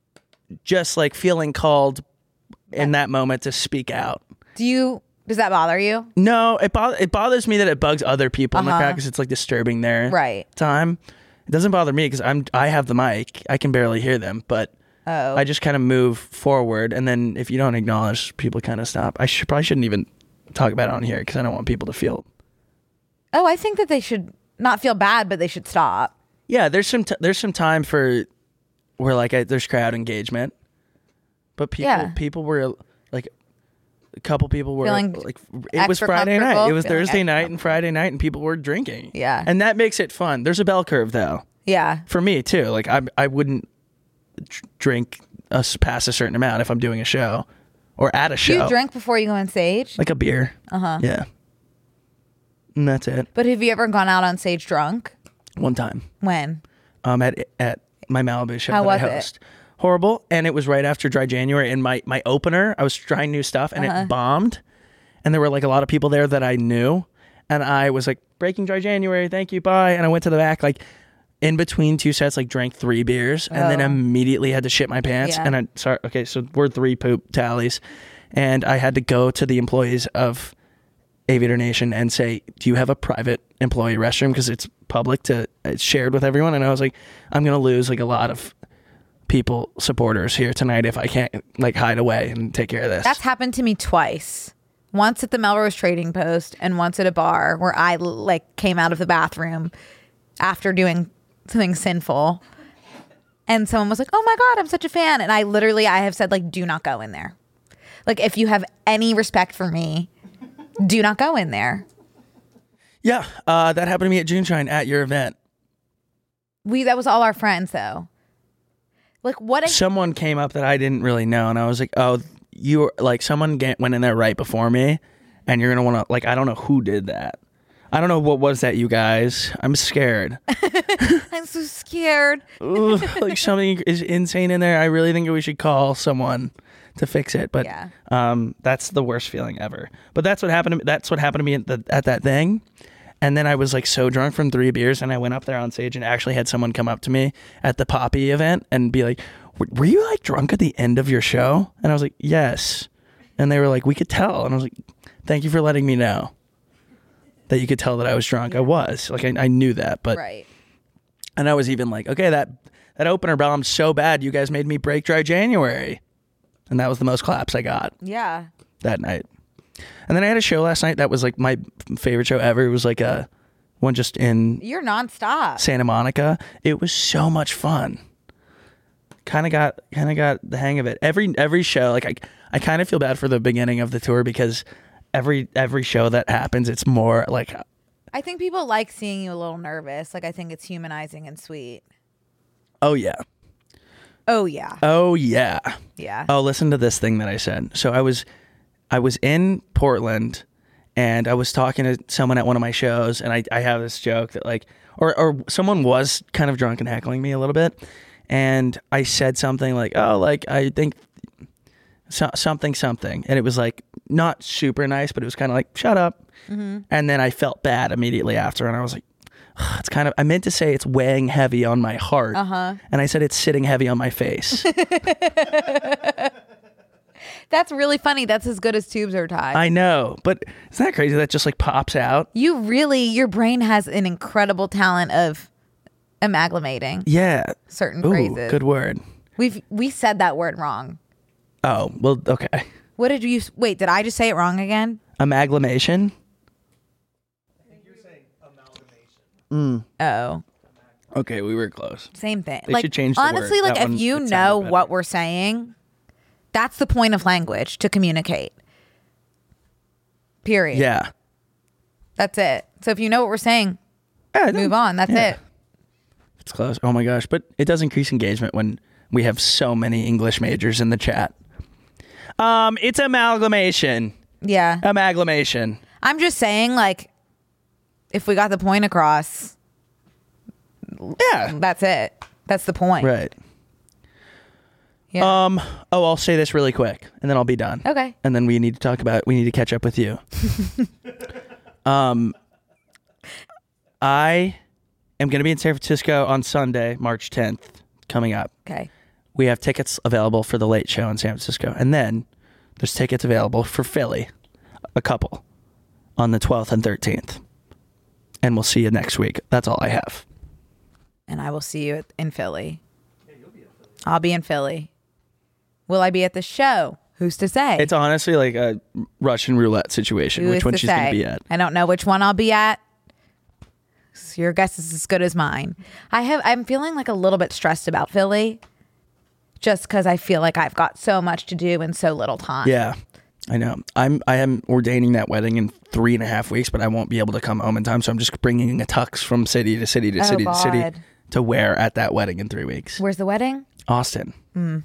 just like feeling called in that moment to speak out. Do you does that bother you? No, it bo- it bothers me that it bugs other people in the Uh-huh. crowd because it's like disturbing their Right. time. It doesn't bother me because I'm I have the mic. I can barely hear them, but Oh. I just kind of move forward, and then if you don't acknowledge, people kind of stop. I should probably shouldn't even talk about it on here because I don't want people to feel. Oh, I think that they should not feel bad, but they should stop. Yeah, there's some t- there's some time for where like I, there's crowd engagement, but people Yeah. people were like. A couple people were Feeling like, it was extra Friday night. comfortable, It was feeling Thursday extra night and Friday night, and people were drinking. Yeah. and that makes it fun. There's a bell curve though Yeah. for me too. Like I I wouldn't dr- drink us past a certain amount if I'm doing a show or at a Do show. you drink before you go on stage? Like a beer. Uh huh. Yeah. And that's it. But have you ever gone out on stage drunk? One time, When? um, at at my Malibu show How that was I it? host. Horrible, and it was right after Dry January. And my my opener, I was trying new stuff, and Uh-huh. it bombed. And there were like a lot of people there that I knew, and I was like, "Breaking Dry January, thank you, bye." And I went to the back, like in between two sets, like drank three beers, and then Oh. immediately had to shit my pants. Yeah. And I sorry, okay, so we're three poop tallies, and I had to go to the employees of Aviator Nation and say, "Do you have a private employee restroom? Because it's public to it's shared with everyone." And I was like, "I'm gonna lose like a lot of people supporters here tonight if I can't like hide away and take care of this." That's happened to me twice. Once at the Melrose Trading Post and once at a bar where I like came out of the bathroom after doing something sinful. And someone was like, "Oh my God, I'm such a fan." And I literally, I have said like, do not go in there. Like if you have any respect for me, do not go in there. Yeah, uh, that happened to me at Juneshine at your event. We, that was all our friends though. Like what? A, Someone came up that I didn't really know, and I was like, "Oh, you were like someone get, went in there right before me, and you're gonna want to like I don't know who did that. I don't know what was that, you guys. I'm scared. I'm so scared. Ooh, like something is insane in there. I really think we should call someone to fix it. But Yeah. um, that's the worst feeling ever. But that's what happened to me. That's what happened to me at, the, at that thing. And then I was like so drunk from three beers, and I went up there on stage and actually had someone come up to me at the Poppy event and be like, "W- were you like drunk at the end of your show?" And I was like, "Yes." And they were like, "We could tell." And I was like, "Thank you for letting me know that you could tell that I was drunk." I was like, I, I knew that, but Right. and I was even like, okay, that that opener bombed so bad, you guys made me break Dry January, and that was the most claps I got Yeah. that night. And then I had a show last night that was like my favorite show ever. It was like a one just in You're nonstop. Santa Monica. It was so much fun. Kind of got kind of got the hang of it. Every every show, like I I kind of feel bad for the beginning of the tour because every every show that happens, it's more like. I think people like seeing you a little nervous. Like I think it's humanizing and sweet. Oh yeah. Oh yeah. Oh yeah. Yeah. Oh, listen to this thing that I said. So I was I was in Portland and I was talking to someone at one of my shows, and I, I have this joke that like or or someone was kind of drunk and heckling me a little bit. And I said something like, oh, like, I think so, something, something. And it was like not super nice, but it was kind of like, shut up. Mm-hmm. And then I felt bad immediately after. And I was like, it's kind of, I meant to say it's weighing heavy on my heart. Uh-huh. And I said it's sitting heavy on my face. That's really funny. That's as good as tubes are tied. I know. But isn't that crazy? That just like pops out. You really, your brain has an incredible talent of amalgamating Yeah. certain Ooh, phrases. good word. We've we said that word wrong. Oh, well, okay. What did you wait? Did I just say it wrong again? Amalgamation. I think you're saying amalgamation. Oh, Okay, we were close. same thing. They like should change the honestly, word. like That if one- you it sounded know better. what we're saying, that's the point of language, to communicate. Period. Yeah. That's it. So if you know what we're saying, Yeah, move on. That's yeah. it. It's close. Oh my gosh. But it does increase engagement when we have so many English majors in the chat. Um, it's amalgamation. Yeah. Amalgamation. I'm just saying, like, if we got the point across, Yeah. that's it. That's the point. Right. Yeah. Um, oh, I'll say this really quick and then I'll be done. Okay. And then we need to talk about, we need to catch up with you. um, I am going to be in San Francisco on Sunday, March tenth, coming up. Okay. We have tickets available for the late show in San Francisco. And then there's tickets available for Philly, a couple, on the twelfth and thirteenth. And we'll see you next week. That's all I have. And I will see you at- in Philly. I'll be in Philly. Will I be at the show? Who's to say? It's honestly like a Russian roulette situation, Who which is one to she's going say? to be at. I don't know which one I'll be at. So your guess is as good as mine. I have. I'm feeling like a little bit stressed about Philly, just because I feel like I've got so much to do in so little time. Yeah, I know. I'm I am ordaining that wedding in three and a half weeks, but I won't be able to come home in time. So I'm just bringing a tux from city to city to Oh, city to city God. to wear at that wedding in three weeks. Where's the wedding? Austin. Hmm.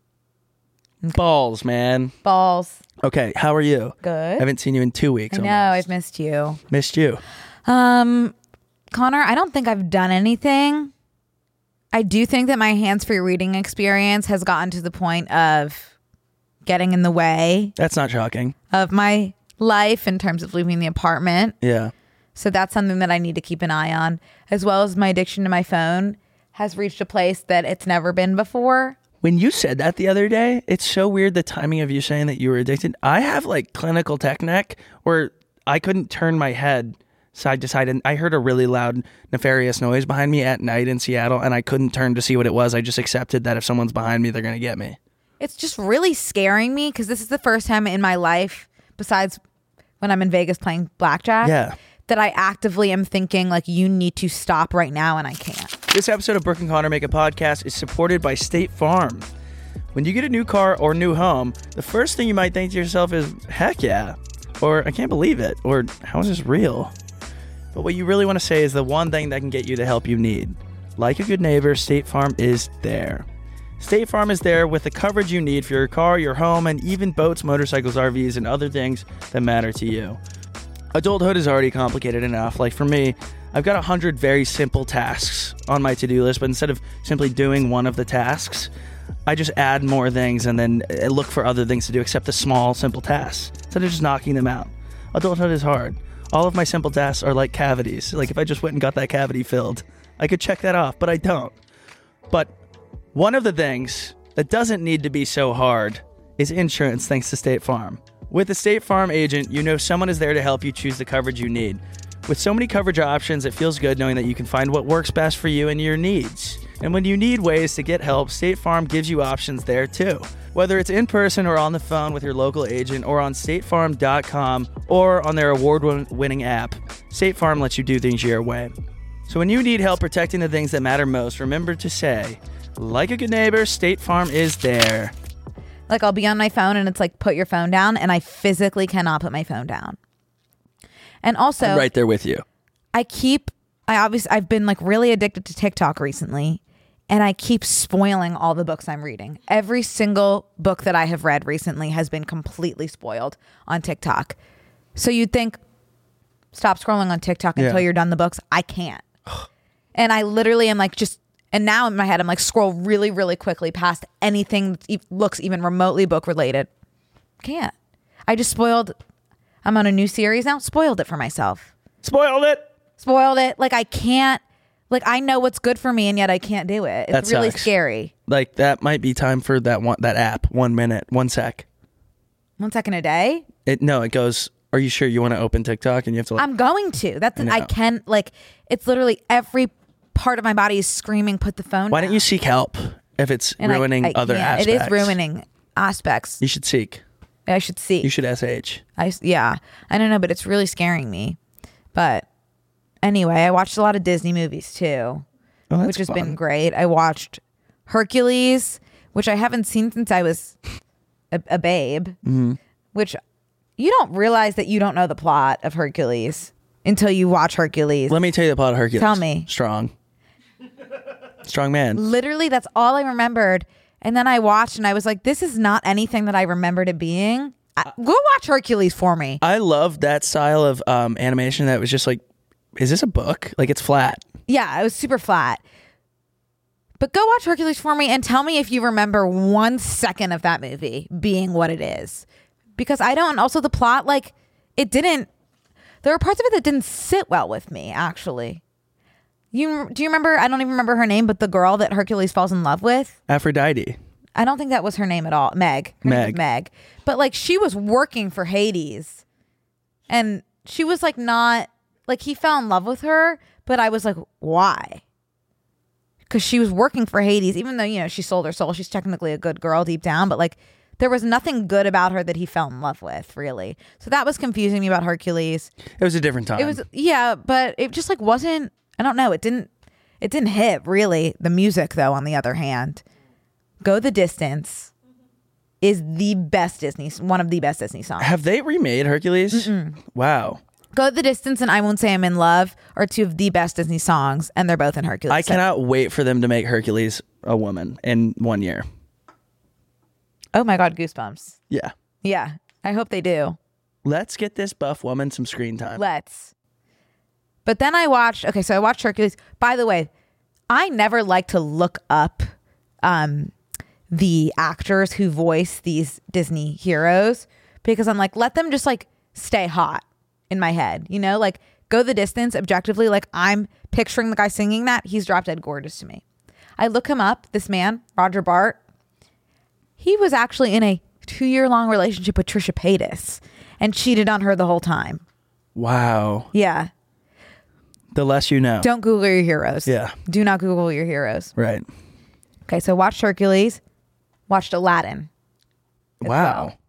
Balls, man. Balls. Okay, how are you? Good. I haven't seen you in two weeks. I know. almost. I've missed you. missed you. Um, Connor, I don't think I've done anything. I do think that my hands-free reading experience has gotten to the point of getting in the way That's not shocking. of my life in terms of leaving the apartment. Yeah. So that's something that I need to keep an eye on, as well as my addiction to my phone has reached a place that it's never been before. When you said that the other day, it's so weird the timing of you saying that you were addicted. I have like clinical tech neck where I couldn't turn my head side to side, and I heard a really loud, nefarious noise behind me at night in Seattle, and I couldn't turn to see what it was. I just accepted that if someone's behind me, they're going to get me. It's just really scaring me because this is the first time in my life, besides when I'm in Vegas playing blackjack, Yeah. that I actively am thinking like, you need to stop right now, and I can't. This episode of Brooke and Connor Make a Podcast is supported by State Farm. When you get a new car or new home, the first thing you might think to yourself is, heck yeah, or I can't believe it, or how is this real? But what you really want to say is the one thing that can get you the help you need. Like a good neighbor, State Farm is there. State Farm is there with the coverage you need for your car, your home, and even boats, motorcycles, R Vs, and other things that matter to you. Adulthood is already complicated enough. Like for me, I've got a hundred very simple tasks on my to-do list, but instead of simply doing one of the tasks, I just add more things and then look for other things to do except the small, simple tasks, instead of just knocking them out. Adulthood is hard. All of my simple tasks are like cavities. Like if I just went and got that cavity filled, I could check that off, but I don't. But one of the things that doesn't need to be so hard is insurance, thanks to State Farm. With a State Farm agent, you know someone is there to help you choose the coverage you need. With so many coverage options, it feels good knowing that you can find what works best for you and your needs. And when you need ways to get help, State Farm gives you options there too. Whether it's in person or on the phone with your local agent or on state farm dot com or on their award-winning app, State Farm lets you do things your way. So when you need help protecting the things that matter most, remember to say, like a good neighbor, State Farm is there. Like I'll be on my phone and it's like, put your phone down, and I physically cannot put my phone down. And also, I'm right there with you. I keep, I obviously, I've been like really addicted to TikTok recently, and I keep spoiling all the books I'm reading. Every single book that I have read recently has been completely spoiled on TikTok. So you'd think, stop scrolling on TikTok until Yeah. you're done the books. I can't. And I literally am like just, and now in my head, I'm like scroll really, really quickly past anything that e- looks even remotely book related. Can't. I just spoiled, I'm on a new series now, spoiled it for myself. Spoiled it. Spoiled it. Like I can't, like I know what's good for me and yet I can't do it. It's That really sucks. scary. Like that might be time for that one, that app. One minute, one sec. One second a day. It no, it goes. Are you sure you want to open TikTok and you have to? Like, I'm going to. That's, I I, know. can, like, it's literally every part of my body is screaming, put the phone why down. don't you seek help if it's And I- ruining I other can't. aspects? It is ruining aspects. You should seek. I should see. You should S H. I, yeah, I don't know, but it's really scaring me. But anyway, I watched a lot of Disney movies too, Oh, that's which has fun. been great. I watched Hercules, which I haven't seen since I was a, a babe, Mm-hmm. which you don't realize that you don't know the plot of Hercules until you watch Hercules. Let me tell you the plot of Hercules. Tell me. Strong. Strong man. Literally, that's all I remembered. And then I watched and I was like, this is not anything that I remembered it being. I, go watch Hercules for me. I love that style of um, animation that was just like, is this a book? Like it's flat. Yeah, it was super flat. But go watch Hercules for me and tell me if you remember one second of that movie being what it is. Because I don't. Also, the plot, like, it didn't. There were parts of it that didn't sit well with me, actually. You do you remember? I don't even remember her name, but the girl that Hercules falls in love with. Aphrodite. I don't think that was her name at all. Meg. Her name was Meg. Meg. But like she was working for Hades. And she was like not like he fell in love with her, but I was like, why? Because she was working for Hades, even though, you know, she sold her soul. She's technically a good girl deep down, but like there was nothing good about her that he fell in love with, really. So that was confusing me about Hercules. It was a different time. It was yeah, but it just like wasn't I don't know, it didn't it didn't hit really. The music though, on the other hand. Go the Distance is the best Disney, one of the best Disney songs. Have they remade Hercules? Mm-mm. Wow. Go the Distance and I Won't Say I'm in Love are two of the best Disney songs, and they're both in Hercules. I cannot wait for them to make Hercules a woman in one year. Oh my God, goosebumps. Yeah. Yeah, I hope they do. Let's get this buff woman some screen time. Let's. But then I watched, okay, so I watched Hercules. By the way, I never like to look up um, the actors who voice these Disney heroes because I'm like, let them just like stay hot in my head, you know, like Go the Distance objectively. Like I'm picturing the guy singing that. He's drop dead gorgeous to me. I look him up, this man, Roger Bart. He was actually in a two year long relationship with Trisha Paytas and cheated on her the whole time. Wow. Yeah. The less you know. Don't Google your heroes. Yeah. Do not Google your heroes. Right. Okay, so watched Hercules, watched Aladdin. as Wow. well.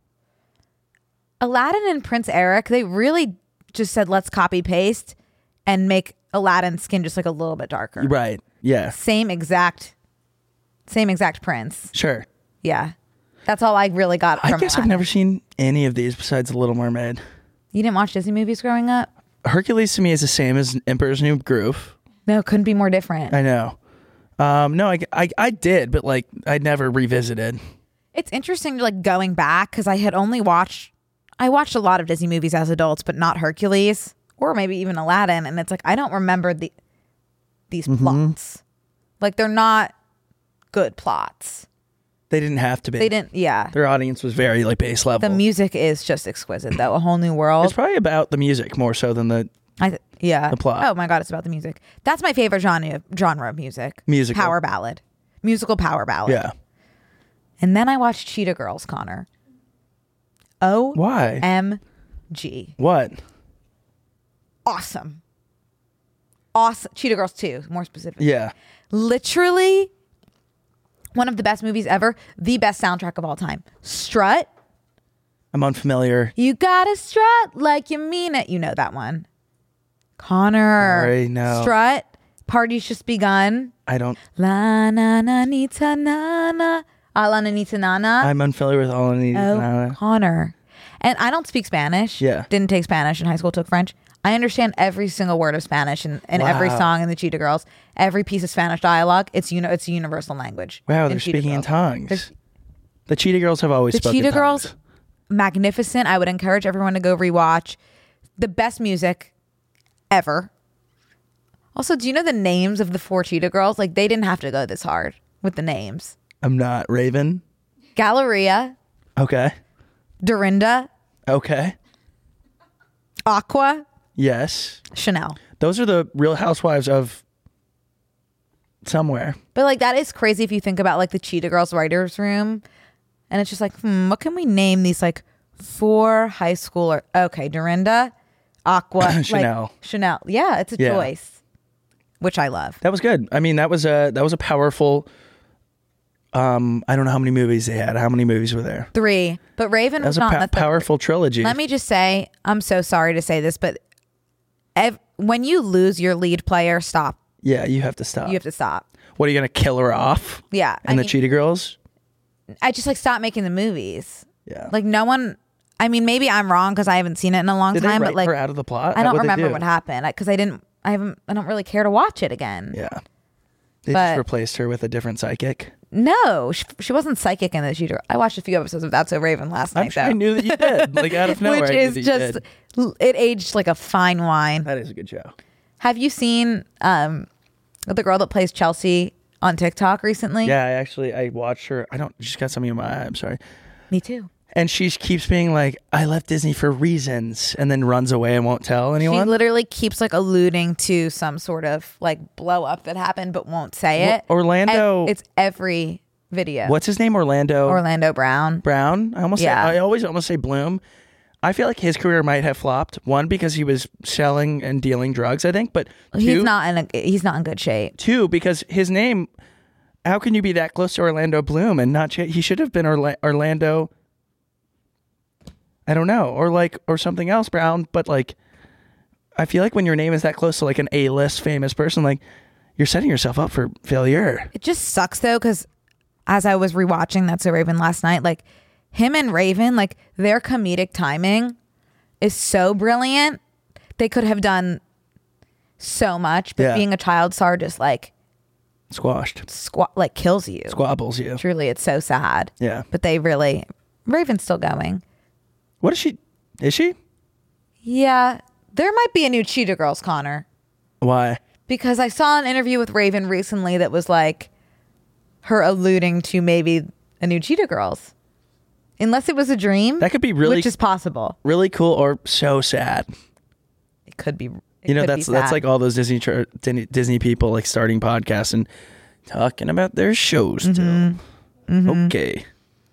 Aladdin and Prince Eric, they really just said, let's copy paste and make Aladdin's skin just like a little bit darker. Right. Yeah. Same exact, same exact prince. Sure. Yeah. That's all I really got I from guess I've Aladdin. never seen any of these besides The Little Mermaid. You didn't watch Disney movies growing up? Hercules to me is the same as Emperor's New Groove. No, it couldn't be more different. I know. Um, no, I, I, I did, but like I never revisited. It's interesting like going back because I had only watched I watched a lot of Disney movies as adults, but not Hercules or maybe even Aladdin, and it's like I don't remember the these Mm-hmm. plots. Like they're not good plots. They didn't have to be. They didn't yeah. Their audience was very like base level. The music is just exquisite though. A Whole New World. It's probably about the music more so than the I th- yeah. the plot. Oh my God, it's about the music. That's my favorite genre genre of music. Musical. Power ballad. Musical power ballad. yeah. And then I watched Cheetah Girls, Connor. O Why? M G. What? Awesome. Awesome. Cheetah Girls two, more specific. Yeah. Literally one of the best movies ever. The best soundtrack of all time. Strut. I'm unfamiliar. You gotta strut like you mean it. You know that one. Connor. Sorry, no. Strut. Party's just begun. I don't. La na na nita na na. Ah, la na nita na na. I'm unfamiliar with all of these. Oh, now. Connor. And I don't speak Spanish. Yeah. Didn't take Spanish in high school, took French. I understand every single word of Spanish in, in every Wow. song in the Cheetah Girls. Every piece of Spanish dialogue. It's you know, it's a universal language. Wow, in they're Cheetah speaking in Girls. tongues. There's- The Cheetah Girls have always The spoken Cheetah tongues. Girls, magnificent. I would encourage everyone to go rewatch. The best music ever. Also, do you know the names of the four Cheetah Girls? Like, they didn't have to go this hard with the names. I'm not Raven. Galleria, Okay. Dorinda, Okay. Aqua, Yes. Chanel. Those are the Real Housewives of somewhere. But like that is crazy if you think about like the Cheetah Girls writers room, and it's just like, hmm, what can we name these like four high schooler? Okay, Dorinda, Aqua, Chanel. like, Chanel. Yeah, it's a Yeah. choice, which I love. That was good. I mean, that was a that was a powerful. Um, I don't know how many movies they had. How many movies were there? Three, but Raven That was was a not pa- in the third. powerful trilogy. Let me just say, I'm so sorry to say this, but ev- when you lose your lead player, stop. yeah, you have to stop. You have to stop. What are you gonna kill her off? Yeah, And I the mean, Cheetah Girls? I just like stop making the movies. Yeah. Like no one. I mean, maybe I'm wrong because I haven't seen it in a long Did they time. write But like, her out of the plot? I don't What'd they remember do? what happened because I didn't. I haven't. I don't really care to watch it again. Yeah. They But- just replaced her with a different psychic. No, she, she wasn't psychic in the Cheetah. I watched a few episodes of That's So Raven last I'm night, sure though. I knew that you did. Like out of nowhere. Which I knew is that you just did. it aged like a fine wine. That is a good show. Have you seen um the girl that plays Chelsea on TikTok recently? Yeah, I actually I watched her. I don't. She's got something in my eye. I'm sorry. Me too. And she keeps being like, "I left Disney for reasons," and then runs away and won't tell She anyone. literally keeps like alluding to some sort of like blow up that happened, but won't say Well, it. Orlando- Ev- it's every video. What's his name? Orlando Orlando Brown? Brown. I almost. Yeah. Say, I always almost say Bloom. I feel like his career might have flopped. One, because he was selling and dealing drugs, I think. But two, He's not in a. He's not in good shape. two because his name. How can you be that close to Orlando Bloom and not? Ch- he should have been Orla- Orlando. I don't know, or like, or something else, Brown. But like, I feel like when your name is that close to like an A-list famous person, like you're setting yourself up for failure. It just sucks though, because as I was rewatching That's So Raven last night, like him and Raven, like their comedic timing is so brilliant. They could have done so much, but Yeah. being a child star just like Squashed, squat like kills you. squabbles you. Truly, it's so sad. Yeah. But they really Raven's still going. What is she? Is she? Yeah, there might be a new Cheetah Girls, Connor, Why? because I saw an interview with Raven recently that was like her alluding to maybe a new Cheetah Girls. Unless it was a dream. That could be really- which is possible. Really cool or so sad. It could be. it You know, could be that's that's sad. like all those Disney tr- Disney Disney people like starting podcasts and talking about their shows still. Mm-hmm. Okay.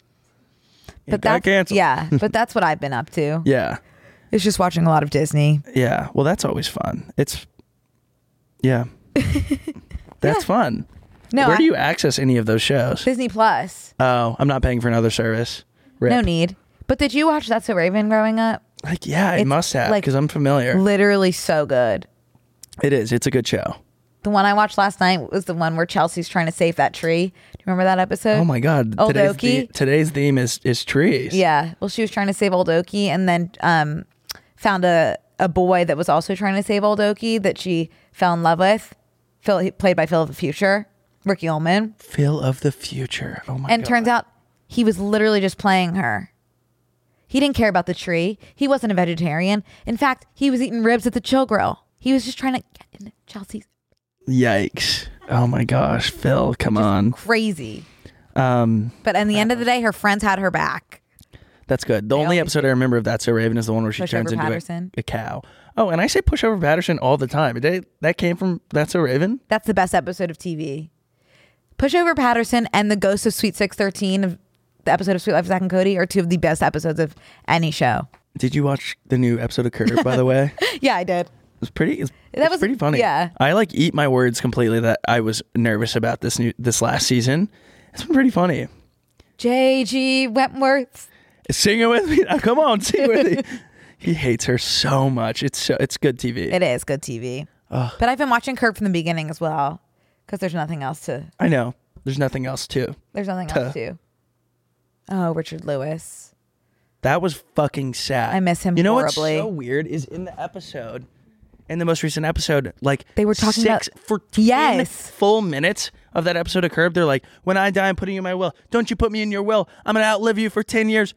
It But got that's canceled. yeah. But that's what I've been up to. Yeah. It's just watching a lot of Disney. Yeah. Well, that's always fun. It's yeah. That's fun. No, Where I- do you access any of those shows? Disney Plus. Oh, I'm not paying for another service. Rip. No need. But did you watch That's So Raven growing up? Like, yeah, I It's must have like- because I'm familiar. Literally so good. It is. It's a good show. The one I watched last night was the one where Chelsea's trying to save that tree. Do you remember that episode? Oh my God. Old Today's, Okie? the- today's theme is is trees. Yeah. Well, she was trying to save Old Okie and then um, found a, a boy that was also trying to save Old Okie that she fell in love with. Phil, he- played by Phil of the Future, Ricky Ullman. Phil of the future. Oh my And God. turns out he was literally just playing her. He didn't care about the tree. He wasn't a vegetarian. In fact, he was eating ribs at the Chill Grill. He was just trying to get into Chelsea's Yikes. Oh my gosh. Phil, come on. crazy. Um, But in the end of the day, her friends had her back. That's good. The only always episode I remember of That's So Raven is the one where she Pushover turns into a, Patterson. a cow. Oh, and I say Pushover Patterson all the time. Did they, that came from That's So Raven? That's the best episode of T V. Pushover Patterson and the Ghost of Sweet six thirteen, of the episode of Sweet Life of Zack and Cody, are two of the best episodes of any show. Did you watch the new episode of Curb, by the way? It Yeah, I did. was pretty, it's, That it's was- pretty funny. yeah. I like eat my words completely that I was nervous about this new, this last season. It's been pretty funny. J G Wentworth. Sing it with me. Now, come on, sing it with me. He hates her so much. It's so it's good T V. It is good T V. Ugh. But I've been watching Curb from the beginning as well because there's nothing else to. I know. There's nothing else too. There's nothing Tuh. else to. Oh, Richard Lewis. That was fucking sad. I miss him You know horribly. what's so weird is in the episode, in the most recent episode, like They were talking six, about- for ten Yes. full minutes of that episode of Curb. They're like, "When I die, I'm putting you in my will. Don't you put me in your will? I'm gonna outlive you for ten years."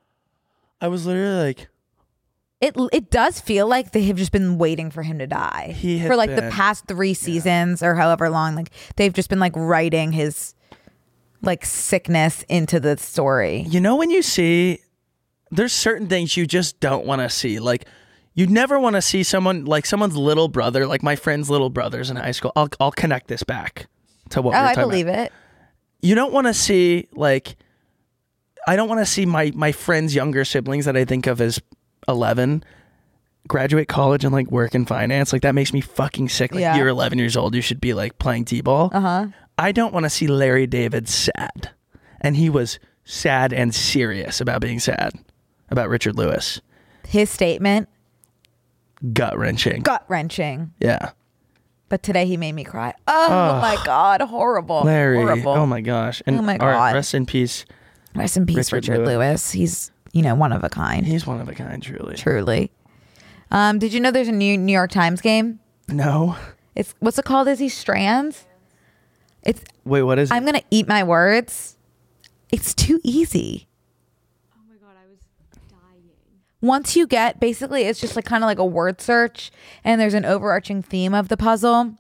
I was literally like, It it does feel like they have just been waiting for him to die He had for like the been- past three seasons or however long. Like they've just been like writing his like sickness into the story. you know, when you see, there's certain things you just don't want to see. Like, you never want to see someone like someone's little brother, like my friend's little brothers in high school. I'll I'll connect this back to what Oh, we were I talking believe about. it. You don't want to see like, I don't want to see my my friend's younger siblings that I think of as eleven graduate college and like work in finance. Like that makes me fucking sick. Like Yeah. you're eleven years old, you should be like playing t-ball. Uh-huh. I don't want to see Larry David sad, and he was sad and serious about being sad about Richard Lewis. His statement, Gut wrenching. gut wrenching. Yeah, But today he made me cry. Oh my God, horrible. Larry. Horrible. Oh my gosh. And Oh my all right, God. rest in peace. Rest in peace, Richard Richard, Lewis. Lewis. He's, you know, one of a kind. He's one of a kind, truly. Truly. Um, did you know there's a new New York Times game? No. It's what's it called? Is he Strands? It's Wait, what is? I'm gonna eat my words. It's too easy. Oh my god, I was dying. Once you get basically it's just like kind of like a word search and there's an overarching theme of the puzzle.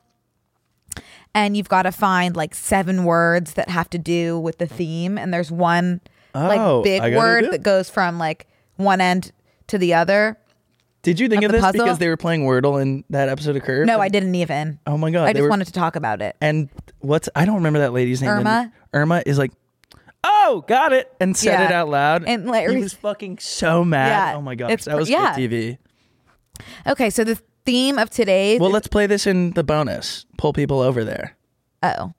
And you've got to find like seven words that have to do with the theme. And there's one Oh, like big I gotta word do it. that goes from like one end to the other. Did you think of of the this puzzle? because they were playing Wordle in that episode of Curb? No, I didn't even. Oh my God. I they just were- wanted to talk about it. And what's, I don't remember that lady's name. Irma? Irma is like, oh, got it. And said Yeah. it out loud. And he Larry's- was fucking so mad. Yeah. Oh my gosh. It's That was pr- yeah. good T V. Okay, so the theme of today's Well, let's play this in the bonus. Pull people over there. oh.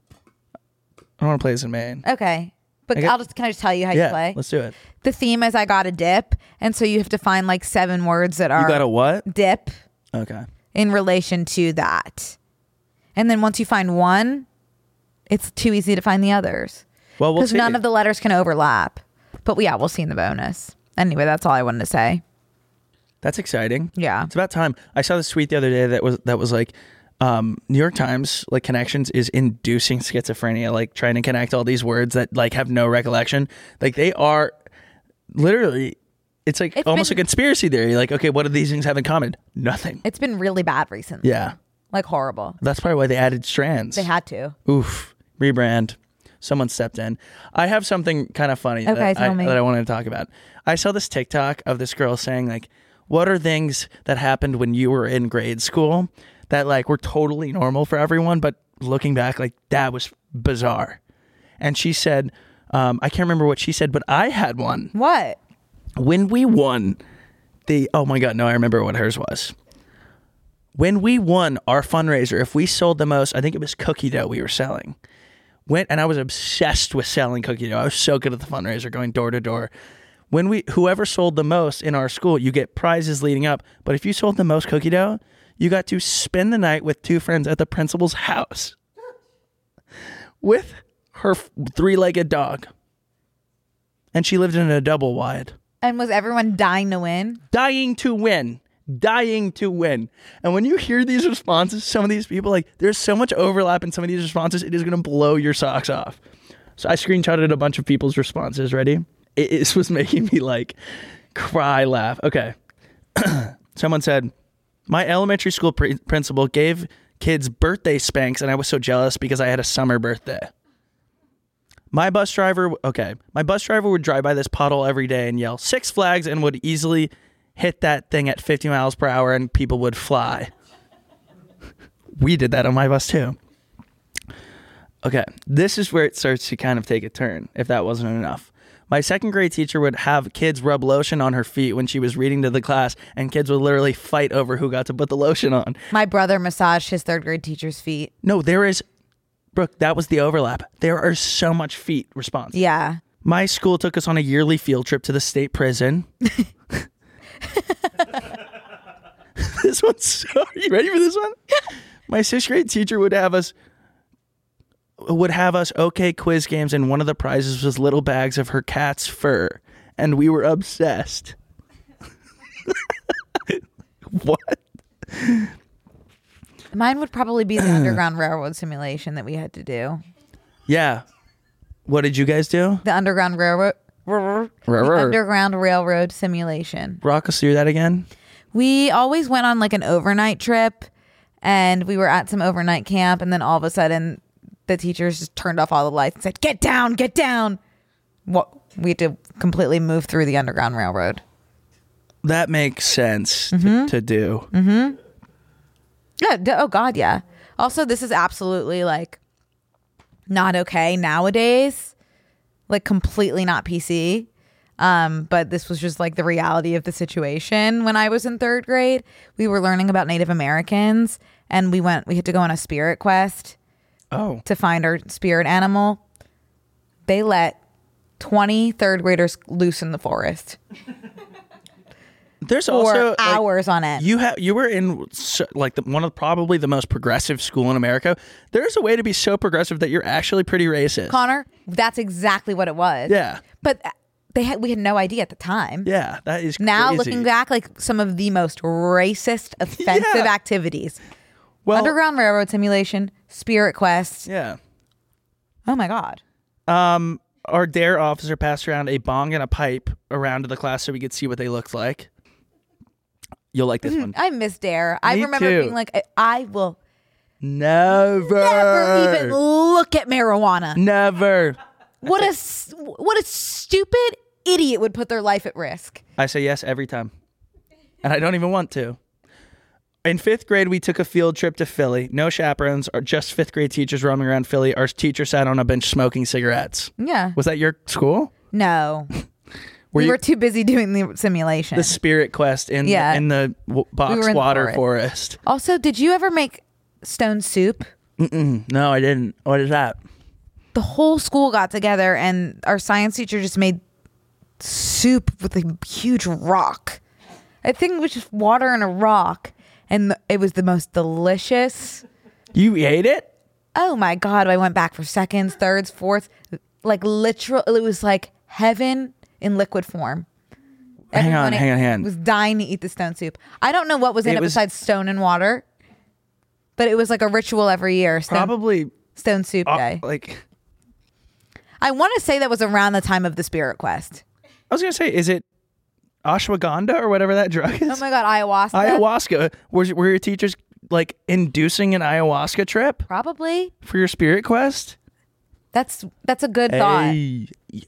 I want to play this in Maine. Okay. But I got- I'll just can I just tell you how you Yeah, play? let's do it. The theme is I got a dip, and so you have to find like seven words that are You got a what? dip Okay. in relation to that. And then once you find one, it's too easy to find the others. Well, we'll Because see. none of the letters can overlap. But yeah, we'll see in the bonus. Anyway, that's all I wanted to say. That's exciting. Yeah. It's about time. I saw this tweet the other day that was that was like, um, New York Times like connections is inducing schizophrenia, like trying to connect all these words that like have no recollection. Like they are literally, it's like It's almost been- a conspiracy theory. Like, okay, what do these things have in common? Nothing. It's been really bad recently. Yeah, Like horrible. that's probably why they added strands. They had to. Oof, rebrand. Someone stepped in. I have something kind of funny Okay, that, tell I, me. that I wanted to talk about. I saw this TikTok of this girl saying like, what are things that happened when you were in grade school that like were totally normal for everyone, but looking back, like that was bizarre. And she said, um, I can't remember what she said, but I had one. What? When we won the, oh my God, no, I remember what hers was. When we won our fundraiser, if we sold the most, I think it was cookie dough we were selling. Went and I was obsessed with selling cookie dough. I was so good at the fundraiser, going door to door. When we, whoever sold the most in our school, you get prizes leading up. But if you sold the most cookie dough, you got to spend the night with two friends at the principal's house with her f- three-legged dog. And she lived in a double wide. And was everyone dying to win? Dying to win. Dying to win. And when you hear these responses, some of these people, like, there's so much overlap in some of these responses, it is going to blow your socks off. So I screenshotted a bunch of people's responses. Ready? It, it was making me, like, cry, laugh. Okay. Someone said, my elementary school pre- principal gave kids birthday spanks, and I was so jealous because I had a summer birthday. My bus driver, okay, my bus driver would drive by this puddle every day and yell Six Flags and would easily hit that thing at fifty miles per hour and people would fly. We did that on my bus too. Okay, this is where it starts to kind of take a turn, if that wasn't enough. My second grade teacher would have kids rub lotion on her feet when she was reading to the class, and kids would literally fight over who got to put the lotion on. My brother massaged his third grade teacher's feet. No, there is, Brooke, that was the overlap. There are so much feet responses. Yeah. My school took us on a yearly field trip to the state prison. This one's so. Are you ready for this one? My sixth grade teacher would have us would have us okay quiz games, and one of the prizes was little bags of her cat's fur, and we were obsessed. What? Mine would probably be the Underground Railroad simulation that we had to do. Yeah. What did you guys do? The Underground Railroad. The Underground Railroad simulation. Rock us through that again. We always went on like an overnight trip, and we were at some overnight camp, and then all of a sudden the teachers just turned off all the lights and said, "Get down, get down." What we had to completely move through the Underground Railroad. That makes sense Mm-hmm. to, to do. Mm-hmm. Yeah. d- Oh God, yeah. Also, this is absolutely like not okay nowadays. Like completely not P C. Um, but this was just like the reality of the situation. When I was in third grade, we were learning about Native Americans, and we went. We had to go on a spirit quest Oh. to find our spirit animal. They let twenty third graders loose in the forest There's for also like, hours on end. you have you were in so, like the, one of probably the most progressive school in America. There's a way to be so progressive that you're actually pretty racist. Connor, that's exactly what it was. Yeah. But they had we had no idea at the time. Yeah, that is Now crazy. looking back, like some of the most racist, offensive Yeah. activities. well, Underground Railroad simulation, Spirit Quest. Yeah. Oh my God. Um, our dare officer passed around a bong and a pipe around to the class so we could see what they looked like. You'll like this one. I miss Dare. I Me remember too. being like, I- I will Never. never even look at marijuana. Never. What a s- what a stupid idiot would put their life at risk. I say yes every time. And I don't even want to. In fifth grade, we took a field trip to Philly. No chaperones, or just fifth grade teachers roaming around Philly. Our teacher sat on a bench smoking cigarettes. Yeah. Was that your school? No. Were we you- were too busy doing the simulation. The Spirit Quest in, Yeah. in the w- box We were in the water forest. forest. Also, did you ever make stone soup? Mm-mm. No, I didn't. What is that? The whole school got together, and our science teacher just made soup with a huge rock. I think it was just water and a rock, and th- it was the most delicious. You ate it? Oh my God. I went back for seconds, thirds, fourths, like literal. It was like heaven in liquid form. Hang on, Everyone hang on, hang on. was dying to eat the stone soup. I don't know what was in It it, was- besides stone and water, but it was like a ritual every year. Stone, Probably stone soup uh, day. like I want to say that was around the time of the Spirit Quest. I was gonna say, is it ashwagandha or whatever that drug is? Oh my God, ayahuasca. Ayahuasca. Were, were your teachers like inducing an ayahuasca trip Probably. for your Spirit Quest? That's that's a good thought. Hey.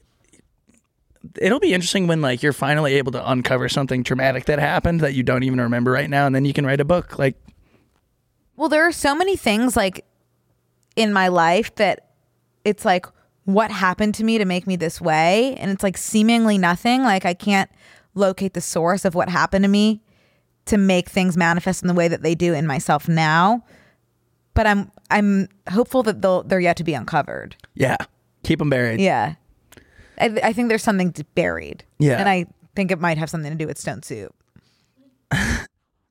It'll be interesting when like you're finally able to uncover something traumatic that happened that you don't even remember right now, and then you can write a book. Like, Well, there are so many things like in my life that it's like, what happened to me to make me this way? And it's like seemingly nothing. Like I can't locate the source of what happened to me to make things manifest in the way that they do in myself now. But I'm I'm hopeful that they'll they're yet to be uncovered. yeah, keep them buried. Yeah. I, I think there's something d- buried. Yeah. And I think it might have something to do with stone soup. I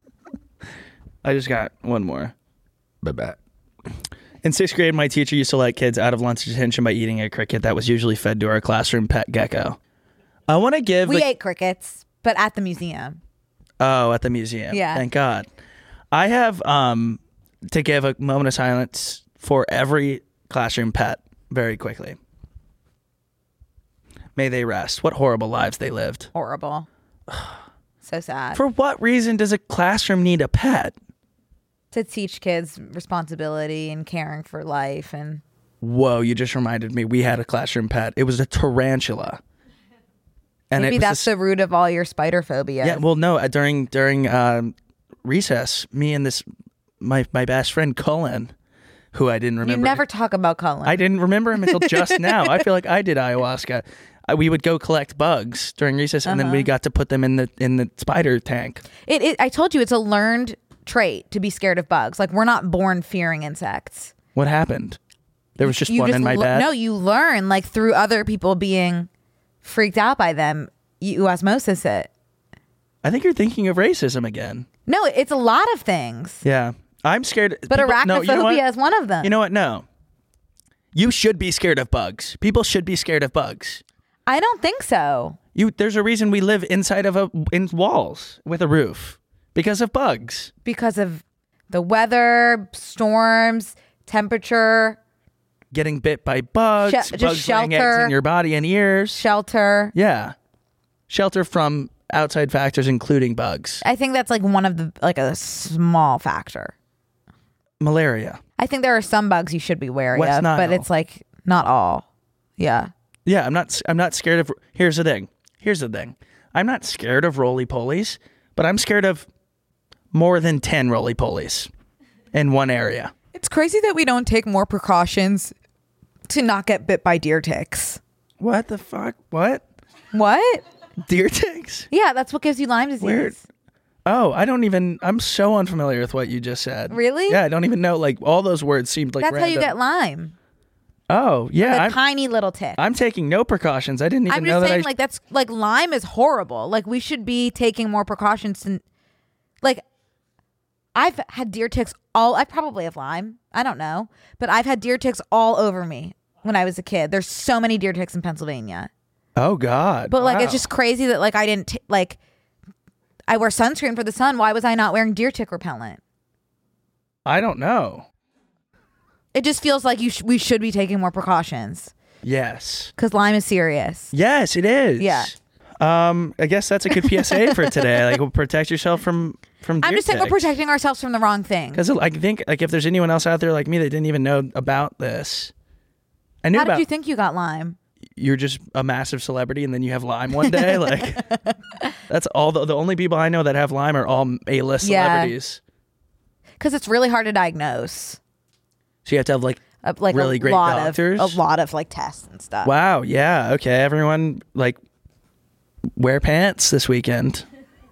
just got one more. Bye-bye. In sixth grade, my teacher used to let kids out of lunch detention by eating a cricket that was usually fed to our classroom pet gecko. I want to give... We a- ate crickets, but at the museum. Oh, at the museum. Yeah. Thank God. I have um to give a moment of silence for every classroom pet very quickly. May they rest. What horrible lives they lived. Horrible. So sad. For what reason does a classroom need a pet? To teach kids responsibility and caring for life. And Whoa, you just reminded me. We had a classroom pet. It was a tarantula. And maybe it was that's a, the root of all your spider phobia. Yeah, well, no, uh, during during um, recess, me and this my my best friend Cullen, who I didn't you remember. never talk about Cullen. I didn't remember him until just now. I feel like I did ayahuasca. Uh, we would go collect bugs during recess, and then Uh-huh. we got to put them in the in the spider tank. It, it. I told you it's a learned trait to be scared of bugs. Like we're not born fearing insects. What happened? There was just You one just in my le- bed. No, you learn like through other people being freaked out by them. You osmosis it. I think you're thinking of racism again. No, it's a lot of things. Yeah. I'm scared. But people- arachnophobia no, you know what? is one of them. You know what? No. You should be scared of bugs. People should be scared of bugs. I don't think so. You there's a reason we live inside of a in walls with a roof because of bugs. Because of the weather, storms, temperature, Getting bit by bugs, Sh- just bugs laying eggs shelter. in your body and ears. shelter. Yeah. Shelter from outside factors including bugs. I think that's like one of the like a small factor. Malaria. I think there are some bugs you should be wary West of, but Nile. it's like not all. Yeah. Yeah, I'm not I'm not scared of Here's the thing. Here's the thing. I'm not scared of roly-polies, but I'm scared of more than ten roly-polies in one area. It's crazy that we don't take more precautions to not get bit by deer ticks. What the fuck? What? What? Deer ticks? Yeah, that's what gives you Lyme disease. Weird. Oh, I don't even. I'm so unfamiliar with what you just said. Really? Yeah, I don't even know. Like all those words seemed like That's random. how you get Lyme. Oh, yeah. The I'm, tiny little tick. I'm taking no precautions. I didn't even I'm know just that saying, I. like that's like Lyme is horrible. Like we should be taking more precautions. To, like, I've had deer ticks all. I probably have Lyme. I don't know, but I've had deer ticks all over me when I was a kid. There's so many deer ticks in Pennsylvania. oh God. But like, Wow. it's just crazy that like I didn't t- like. I wear sunscreen for the sun. Why was I not wearing deer tick repellent? I don't know. It just feels like you sh- we should be taking more precautions Yes. because Lyme is serious. Yes, it is. Yeah. Um, I guess that's a good P S A for today. Like, we'll protect yourself from from. I'm deer just saying we're ticks. protecting ourselves from the wrong thing. Because I think, like, if there's anyone else out there like me that didn't even know about this, I knew How about. did you think you got Lyme? You're just a massive celebrity, and then you have Lyme one day. Like, that's all. The, the only people I know that have Lyme are all A-list Yeah. celebrities. Because it's really hard to diagnose. So you have to have like. Uh, like Really a great lot doctors? of a lot of like tests and stuff. Wow. Yeah. Okay. Everyone, like, wear pants this weekend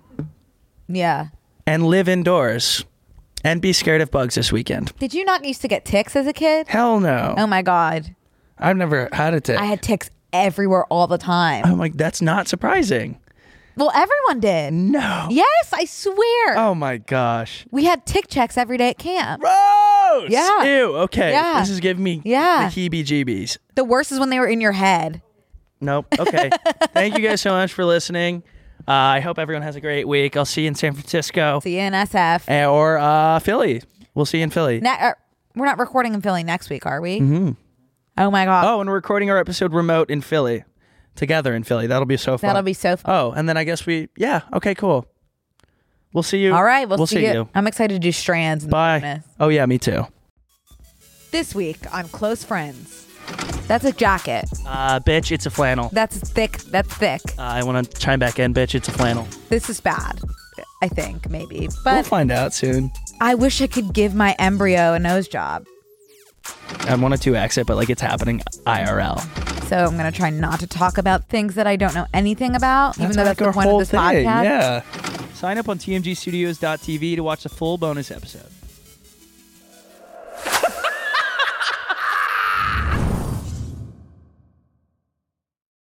Yeah. and live indoors, and be scared of bugs this weekend. Did you not used to get ticks as a kid? Hell no. Oh my god, I've never had a tick. I had ticks everywhere all the time. I'm like, that's not surprising. Well, everyone did. No. Yes, I swear. Oh my gosh. We had tick checks every day at camp. Gross. Yeah. Ew. Okay. Yeah. This is giving me Yeah. the heebie-jeebies. The worst is when they were in your head. Nope. Okay. Thank you guys so much for listening. Uh, I hope everyone has a great week. I'll see you in San Francisco See you in S F. Eh, or uh, Philly. We'll see you in Philly. Ne- uh, we're not recording in Philly next week, are we? Mm-hmm. Oh my god. Oh, and we're recording our episode remote in Philly. Together in Philly. That'll be so fun. That'll be so fun. Oh, and then I guess we, yeah. Okay, cool. We'll see you. All right, we'll, we'll see, see you. you. I'm excited to do strands. and Bye. goodness. Oh, yeah, me too. This week on Close Friends. That's a jacket. Uh, bitch, it's a flannel. That's thick. That's thick. Uh, I want to chime back in, bitch. It's a flannel. This is bad. I think maybe, We'll but find out soon. I wish I could give my embryo a nose job. I wanted to exit, but like it's happening I R L. So I'm gonna try not to talk about things that I don't know anything about, even though like that's the our point whole of this thing. podcast. Yeah. Sign up on T M G studios dot T V to watch the full bonus episode.